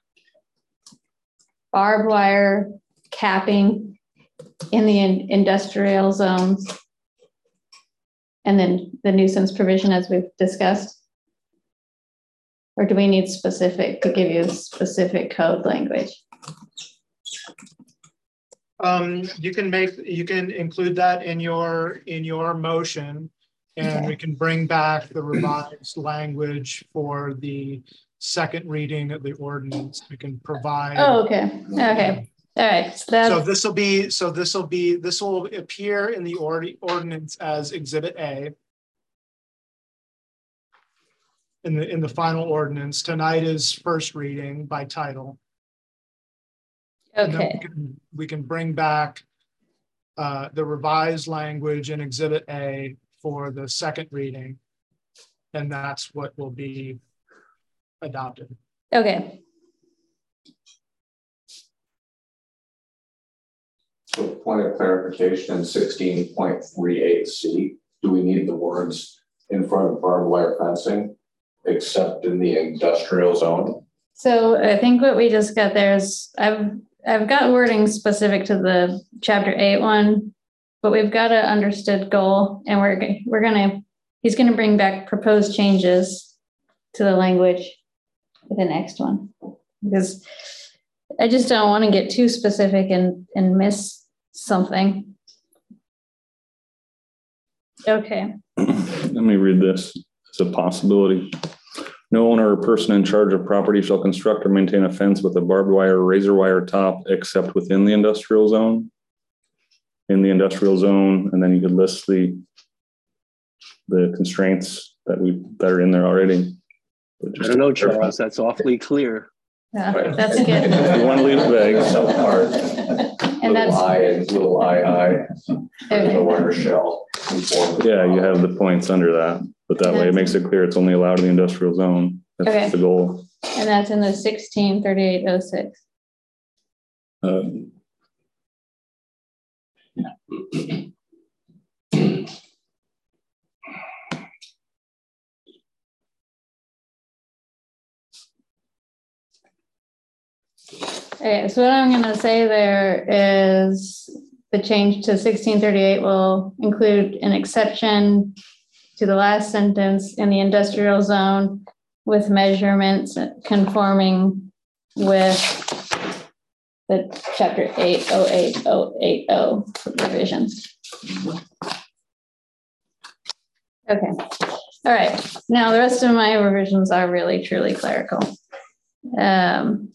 barbed wire capping in the in- industrial zones. And then the nuisance provision as we've discussed. Or do we need specific to give you specific code language? Um, you can make, you can include that in your, in your motion, and Okay. we can bring back the revised language for the second reading of the ordinance. We can provide. Oh, okay, okay, all right, so So that's, this will be, so this will be, this will appear in the ord- ordinance as Exhibit A. In the, in the final ordinance. Tonight is first reading by title. And then okay, we can, we can bring back uh, the revised language in Exhibit A for the second reading. And that's what will be adopted. okay. So point of clarification in sixteen point three eight C, do we need the words in front of barbed wire fencing except in the industrial zone? So I think what we just got there is, I've, I've got wording specific to the chapter eight one, but we've got an understood goal, and we're, g- we're gonna, he's gonna bring back proposed changes to the language for the next one. Because I just don't want to get too specific and, and miss something. Okay. Let me read this as a possibility. No owner or person in charge of property shall construct or maintain a fence with a barbed wire or razor wire top except within the industrial zone. In the industrial zone, and then you could list the the constraints that we that are in there already. I don't know, Charles, that's awfully clear. Yeah, that's good. You want to leave it vague. Some part, And little that's, I and little I, I, okay. the wire shell. conform. Yeah, you have the points under that, but that way it makes it clear it's only allowed in the industrial zone. That's Okay. the goal. And that's in the sixteen thirty-eight oh six. Uh, Okay, so what I'm gonna say there is the change to sixteen thirty-eight will include an exception to the last sentence in the industrial zone with measurements conforming with the chapter eight oh eight oh eight oh revisions. Okay, all right. Now the rest of my revisions are really truly clerical. Um,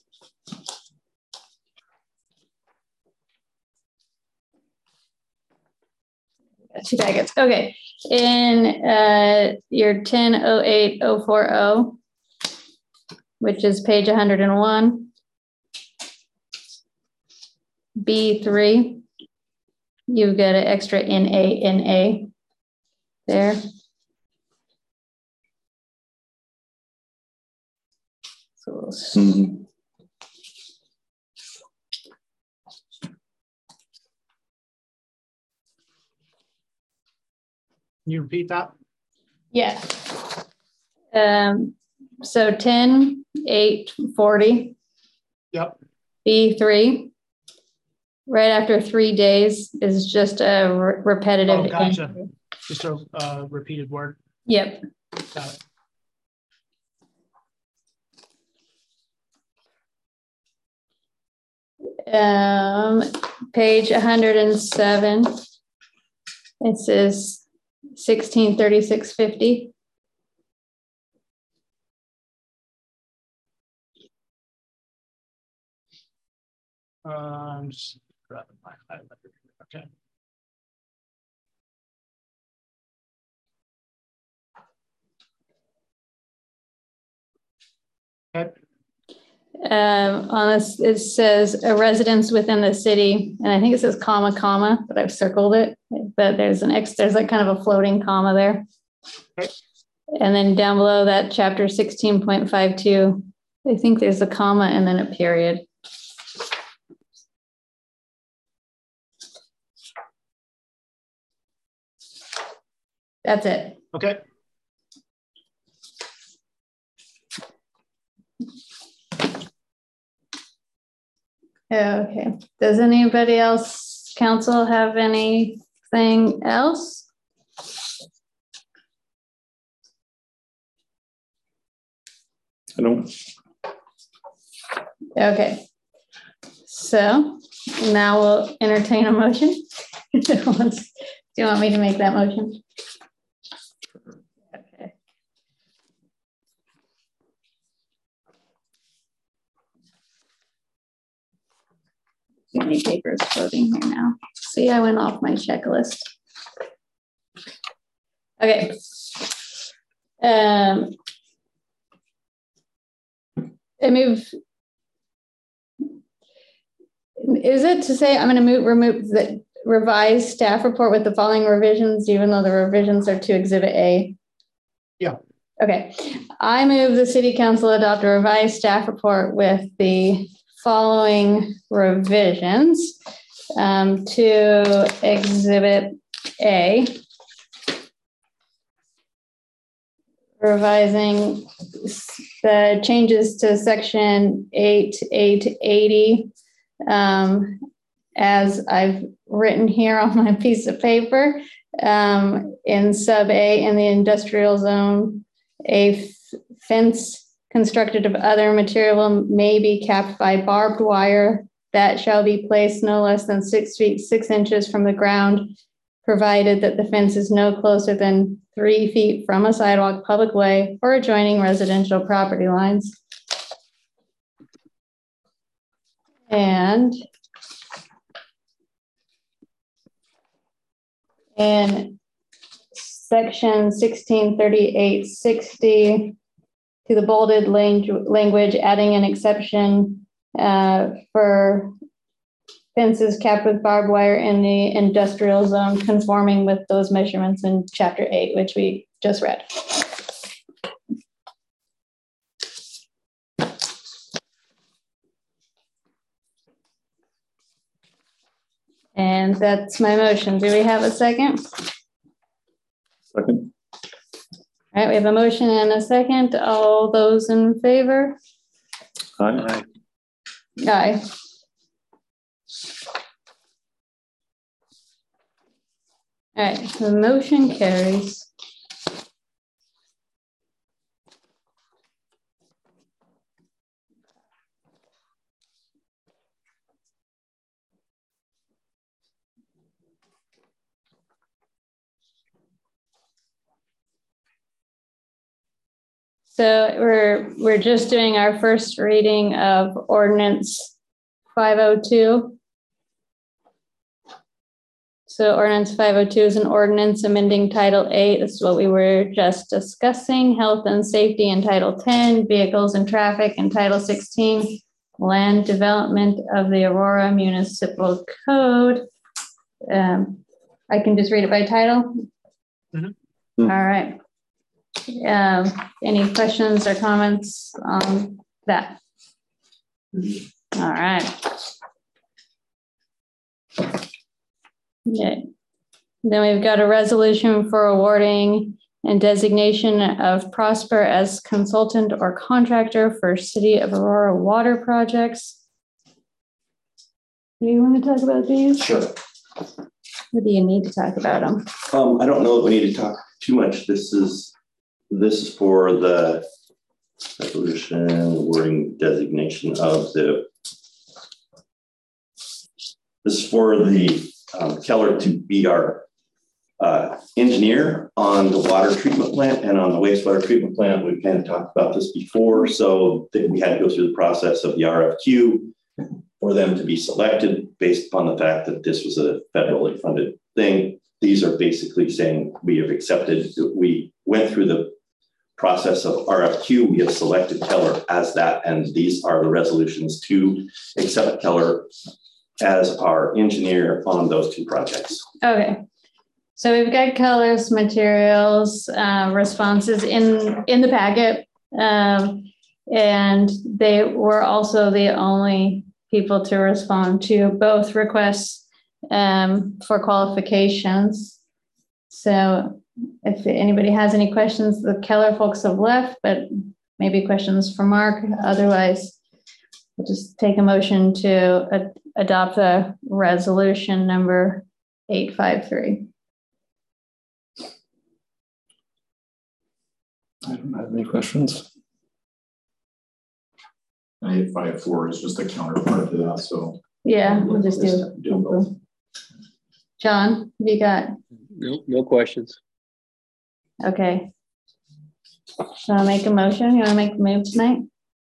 Two packets. Okay. In uh, your ten oh eight oh four oh, which is page one hundred one, B three, you've got an extra N A N A there. So mhm. Can you repeat that? yeah. Um, so ten eight forty. Yep. B three. Right after three days is just a re- repetitive. Oh, gotcha. N. Just a uh, repeated word. Yep. Got it. Um, page one hundred seven. It says sixteen thirty-six fifty. Um, just grabbing my highlighter. Okay. Okay. Um, on this, it says a residence within the city, and I think it says comma, comma, but I've circled it. But there's an X, there's like kind of a floating comma there. Okay. And then down below that, chapter sixteen point five two, I think there's a comma and then a period. That's it. Okay. Okay. Does anybody else, council, have anything else? I don't. Okay. So now we'll entertain a motion. Do you want me to make that motion? Okay. Too many papers floating here now. See, I went off my checklist. Okay. Um, I move. Is it to say I'm going to move, remove the revised staff report with the following revisions, even though the revisions are to Exhibit A? Yeah. Okay. I move the City Council adopt a revised staff report with the following revisions um, to Exhibit A. Revising the changes to section eight eight eighty um, as I've written here on my piece of paper um, in sub A in the industrial zone, a f- fence constructed of other material may be capped by barbed wire that shall be placed no less than six feet, six inches from the ground, provided that the fence is no closer than three feet from a sidewalk, public way, or adjoining residential property lines. And in section sixteen thirty-eight sixty, to the bolded lang- language, adding an exception uh, for fences capped with barbed wire in the industrial zone, conforming with those measurements in chapter eight, which we just read. And that's my motion. Do we have a second? Second. All right, we have a motion and a second. All those in favor? Aye. Aye. All right, the motion carries. So we're we're just doing our first reading of ordinance five oh two. So ordinance five oh two is an ordinance amending Title eight. This is what we were just discussing, health and safety, in Title ten, vehicles and traffic, and Title sixteen, land development of the Aurora Municipal Code. Um, I can just read it by title. Mm-hmm. All right. Um, any questions or comments on that? All right. Okay. Then we've got a resolution for awarding and designation of Prosper as consultant or contractor for City of Aurora water projects. Do you want to talk about these? Sure. What do you need to talk about them? Um, I don't know that we need to talk too much. This is this is for the resolution wording designation of the. This is for the um, Keller to be our uh, engineer on the water treatment plant and on the wastewater treatment plant. We've kind of talked about this before, so that we had to go through the process of the R F Q for them to be selected based upon the fact that this was a federally funded thing. These are basically saying we have accepted, we went through the process of R F Q, we have selected Keller as that, and these are the resolutions to accept Keller as our engineer on those two projects. Okay. So we've got colors, materials, uh, responses in, in the packet. Um, and they were also the only people to respond to both requests um, for qualifications. So if anybody has any questions, the Keller folks have left, but maybe questions for Mark. Otherwise, we'll just take a motion to ad- adopt the resolution number eight five three. I don't have any questions. eight five four is just a counterpart to that, so. Yeah, we'll just do, do both. John, have you got? No, no questions. Okay. So I'll make a motion. You want to make a move tonight?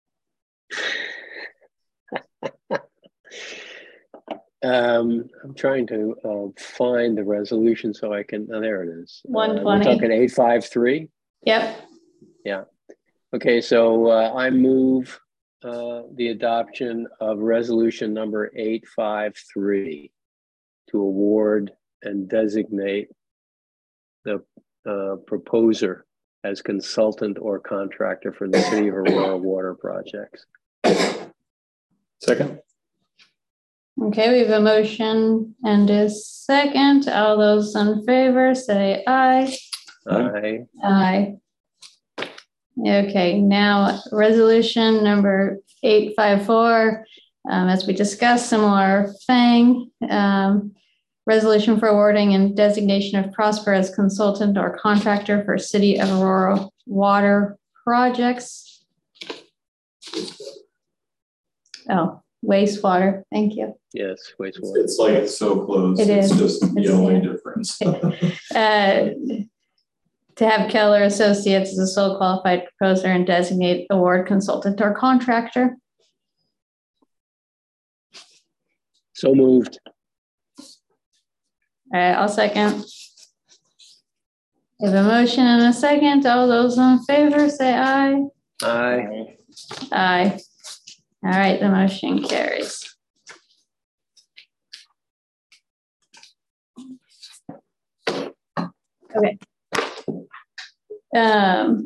Um, I'm trying to uh, find the resolution so I can, oh, there it is. one twenty. Uh, we're talking eight five three? Yep. Yeah. Okay, so uh, I move uh, the adoption of resolution number eight five three to award and designate the uh, proposer as consultant or contractor for the City of Aurora water projects. Second. Okay, we have a motion and a second. All those in favor say aye. Aye. Aye. Okay, now resolution number eight five four, um, as we discussed, similar thing. Um, resolution for awarding and designation of Prosper as consultant or contractor for City of Aurora water projects. Oh, wastewater. Thank you. Yes, wastewater. It's like it's so close. It it's is. just the It's- only difference. Uh, to have Keller Associates as a sole qualified proposer and designate award consultant or contractor. So moved. All right, I'll second. We have a motion and a second. All those in favor say aye. Aye. Aye. All right, the motion carries. Okay. Um,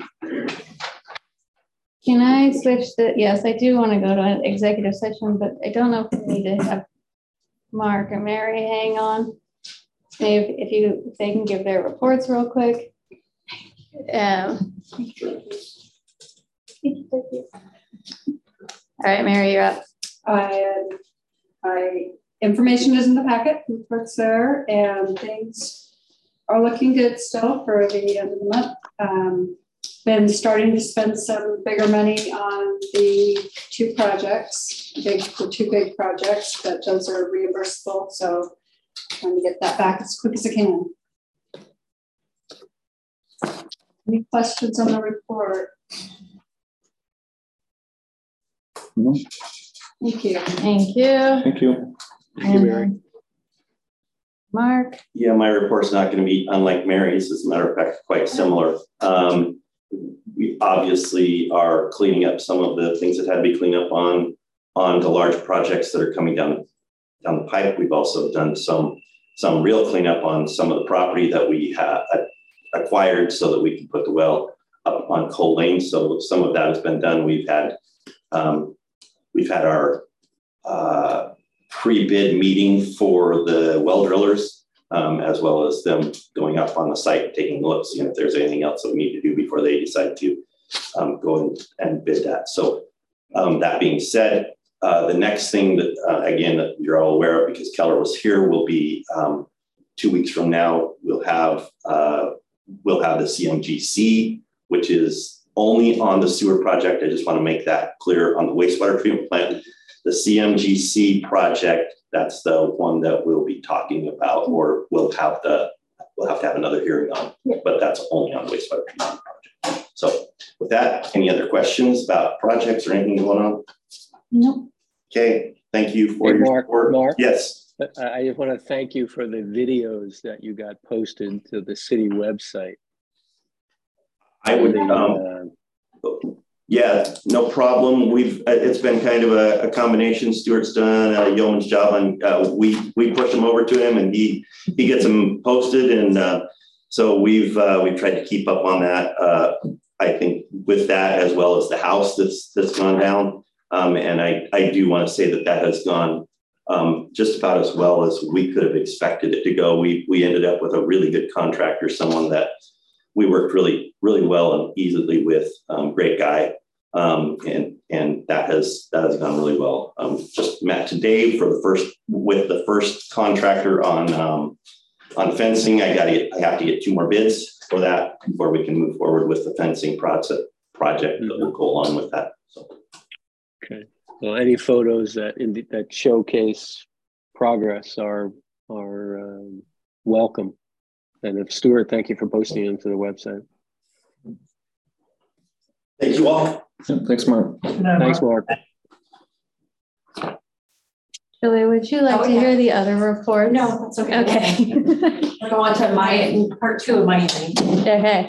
can I switch the, yes, I do want to go to an executive session, but I don't know if we need to have Mark and Mary hang on. Maybe if you, if they can give their reports real quick. Um, all right, Mary, you're up. I, I, information is in the packet, reports there, and things are looking good still for the end of the month. Um, been starting to spend some bigger money on the two projects, big, the two big projects, but those are reimbursable. So trying to get that back as quick as I can. Any questions on the report? No. Thank you. Thank you. Thank you. Thank you, Mary. Mark. Yeah, my report's not going to be unlike Mary's. As a matter of fact, quite similar. Um, we obviously are cleaning up some of the things that had to be cleaned up on, on the large projects that are coming down, down the pipe. We've also done some, some real cleanup on some of the property that we have acquired so that we can put the well up on Cole Lane. So some of that has been done. We've had, um, we've had our uh, pre-bid meeting for the well drillers, um, as well as them going up on the site, taking a look, seeing if there's anything else that we need to do before they decide to um, go and, and bid that. So um, that being said, uh, the next thing that, uh, again, that you're all aware of because Keller was here, will be um, two weeks from now, we'll have, uh, we'll have the C M G C, which is only on the sewer project. I just want to make that clear. On the wastewater treatment plant, the C M G C project, that's the one that we'll be talking about, or we'll have the, we'll have to have another hearing on, but that's only on wastewater treatment project. So with that, any other questions about projects or anything going on? No. Okay, thank you for Hey, your Mark, support. Mark? Yes. I just want to thank you for the videos that you got posted to the city website. I would, um, uh, yeah, no problem. We've, it's been kind of a, a combination. Stuart's done a yeoman's job on, uh, we, we push them over to him and he, he gets them posted. And, uh, so we've, uh, we've tried to keep up on that. Uh, I think with that, as well as the house that's, that's gone down. Um, and I, I do want to say that that has gone, um, just about as well as we could have expected it to go. We, we ended up with a really good contractor, someone that we worked really, really well and easily with, um, great guy. Um, and, and that has, that has gone really well. Um, just met today for the first, with the first contractor on, um, on fencing. I gotta get, I have to get two more bids for that before we can move forward with the fencing project, project that will go along with that. So. Okay. Well, any photos that in that showcase progress are, are um, welcome. And if Stuart, thank you for posting them to the website. Thank you all. Yeah, thanks, Mark. Thanks, Mark. Julie, would you like Oh, to yeah. hear the other report? No, that's okay. Okay. We'll go on to my part two of my evening. Okay.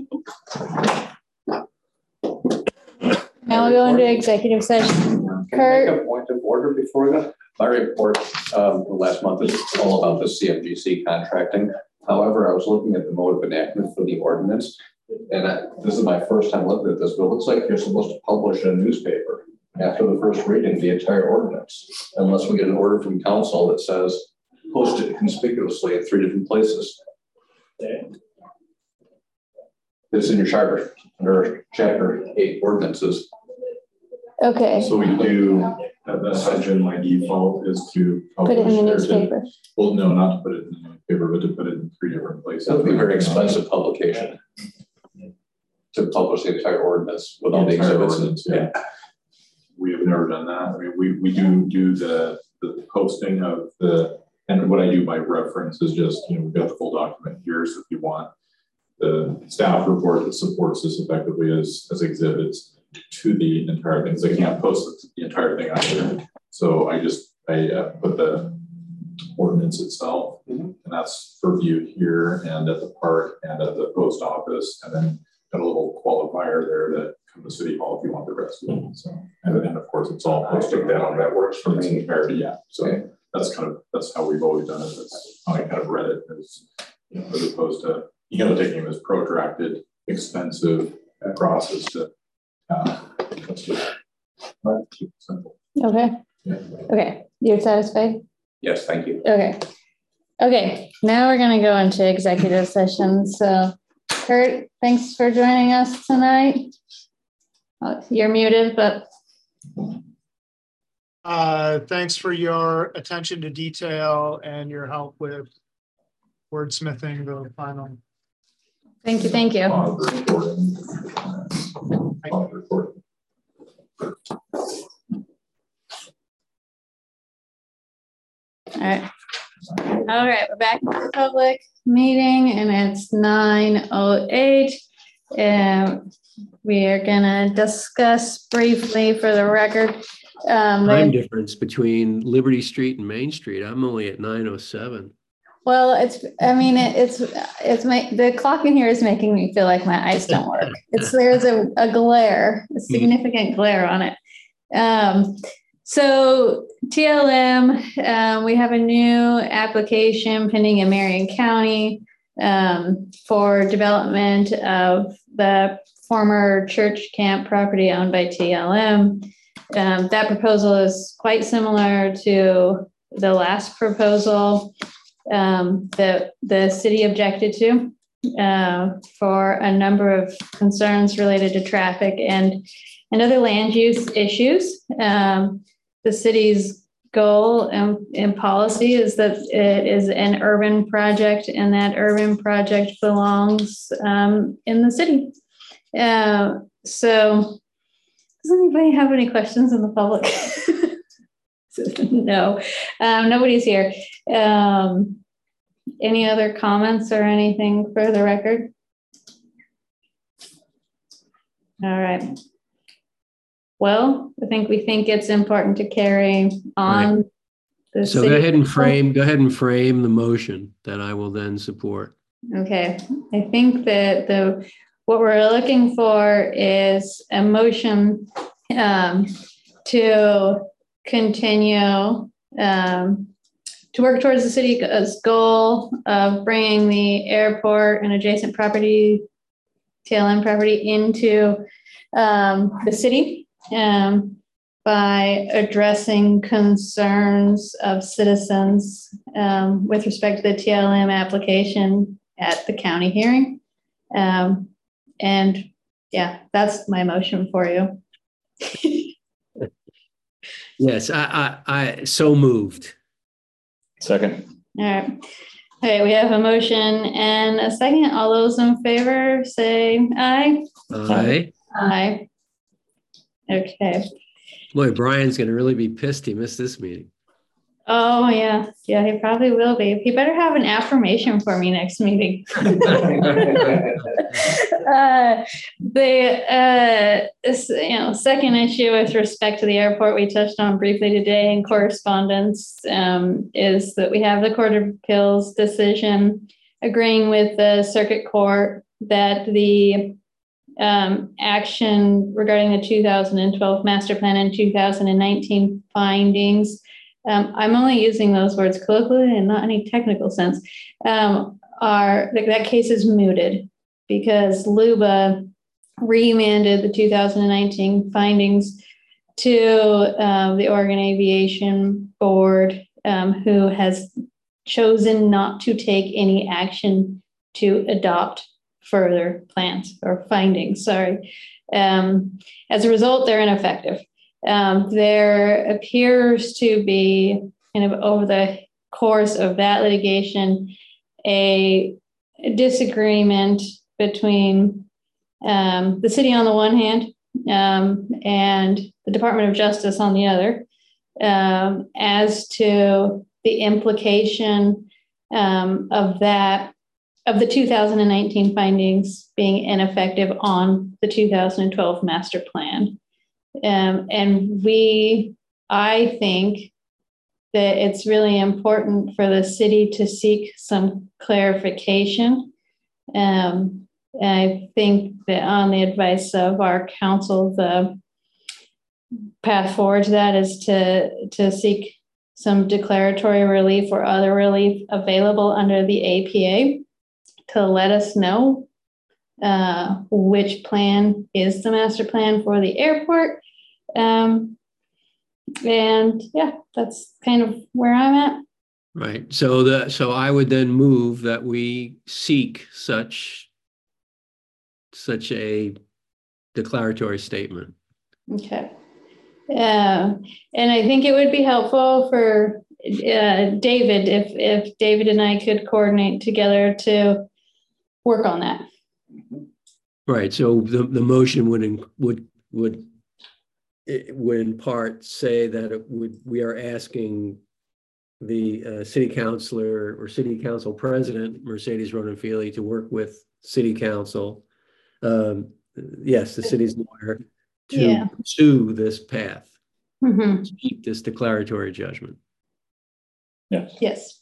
Now we'll go into executive session. Can I make a point of order before that? My report um, from last month is all about the C M G C contracting. However, I was looking at the mode of enactment for the ordinance, and I, this is my first time looking at this, but it looks like you're supposed to publish in a newspaper after the first reading the entire ordinance, unless we get an order from council that says post it conspicuously in three different places. It's in your charter under chapter eight ordinances. Okay. So we do, that section, my default is to Put it in the publish or to- newspaper. Well, no, not to put it in the newspaper, but to put it in three different places. That would be a very expensive publication to publish the entire ordinance with all the entire exhibits. ordinance, Yeah. We we have never done that. I mean, we, we do do the, the posting of the, and what I do by reference is just, you know, we've got the full document here. So if you want the staff report that supports this effectively as, as exhibits to the entire thing, because I can't post the entire thing either. So I just, I uh, put the ordinance itself, mm-hmm. and that's for view here and at the park and at the post office, and then got a little qualifier there that come to City Hall if you want the rest of it. So, and then of course it's all posted down. That works for me. Entirety, yeah. So okay. that's kind of that's how we've always done it. That's how I kind of read it, as, you know, as opposed to you know taking this protracted, expensive process to uh, let's just keep it simple. Okay. Yeah. Okay. You're satisfied? Yes, thank you. Okay. Okay. Now we're going to go into executive session. So, Kurt, thanks for joining us tonight. Oh, you're muted, but. Uh, thanks for your attention to detail and your help with wordsmithing the final. Thank you. Thank you. All right. All right, we're back in the public meeting and it's nine oh eight. And we are gonna discuss briefly for the record. Um, Time difference between Liberty Street and Main Street. I'm only at nine oh seven. Well, it's, I mean, it, it's, it's my, the clock in here is making me feel like my eyes don't work. It's, there's a, a glare, a significant glare on it. Um, So T L M, um, we have a new application pending in Marion County um, for development of the former church camp property owned by T L M. Um, that proposal is quite similar to the last proposal um, that the city objected to uh, for a number of concerns related to traffic and, and other land use issues. Um, The city's goal and, and policy is that it is an urban project and that urban project belongs um, in the city. Uh, so does anybody have any questions in the public? No, um, nobody's here. Um, any other comments or anything for the record? All right. Well, I think we think it's important to carry on. Right. The so city. go ahead and frame, go ahead and frame the motion that I will then support. Okay. I think that the what we're looking for is a motion um, to continue um, to work towards the city's goal of bringing the airport and adjacent property, T L M property, into um, the city. Um, by addressing concerns of citizens um, with respect to the T L M application at the county hearing. Um, and yeah, that's my motion for you. Yes, I, I, I so moved. Second. All right. Okay, we have a motion and a second. All those in favor say aye. Aye. Aye. Okay. Boy, Brian's going to really be pissed he missed this meeting. Oh, yeah. Yeah, he probably will be. He better have an affirmation for me next meeting. uh, the uh, this, you know, second issue with respect to the airport we touched on briefly today in correspondence um, is that we have the Court of Appeals decision agreeing with the Circuit Court that the Um, action regarding the two thousand twelve master plan and two thousand nineteen findings. Um, I'm only using those words colloquially and not any technical sense. Um, are like that case is mooted because L U B A remanded the two thousand nineteen findings to uh, the Oregon Aviation Board, um, who has chosen not to take any action to adopt further plans or findings, sorry. Um, as a result, they're ineffective. Um, there appears to be, kind of over the course of that litigation, a disagreement between um, the city on the one hand um, and the Department of Justice on the other, um, as to the implication um, of that, of the two thousand nineteen findings being ineffective on the two thousand twelve master plan. Um, and we, I think that it's really important for the city to seek some clarification. Um, I think that on the advice of our council, the path forward to that is to, to seek some declaratory relief or other relief available under the A P A to let us know uh, which plan is the master plan for the airport. Um, and yeah, that's kind of where I'm at. Right. So the so I would then move that we seek such such a declaratory statement. Okay. Uh, and I think it would be helpful for uh, David if if David and I could coordinate together to work on that. Right. So the, the motion would in, would would it would in part say that it would we are asking the uh, city councilor or city council president Mercedes Ronan Feely to work with city council. Um, yes, the city's lawyer to yeah. pursue this path, mm-hmm. to keep this declaratory judgment. Yes. Yes.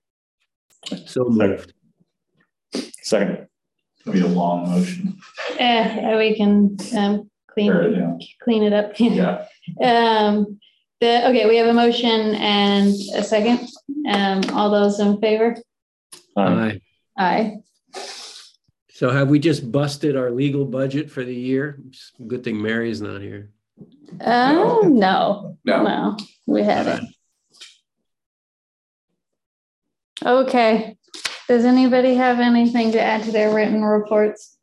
So moved. Second. It'll be a long motion. Uh, we can um, clean sure, it, yeah. clean it up. Yeah. um, the okay, we have a motion and a second. Um, all those in favor? Aye. Aye. So have we just busted our legal budget for the year? Good thing Mary's not here. Oh, uh, no. no, no, we haven't. Okay. Does anybody have anything to add to their written reports?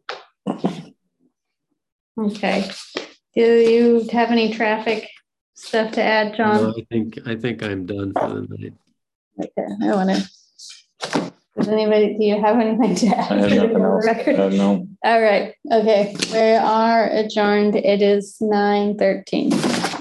Okay. Do you have any traffic stuff to add, John? No, I think I think I'm done for the night. Okay. I want to. Does anybody? Do you have anything to add? I have nothing else. Uh, no. All right. Okay. We are adjourned. It is nine thirteen.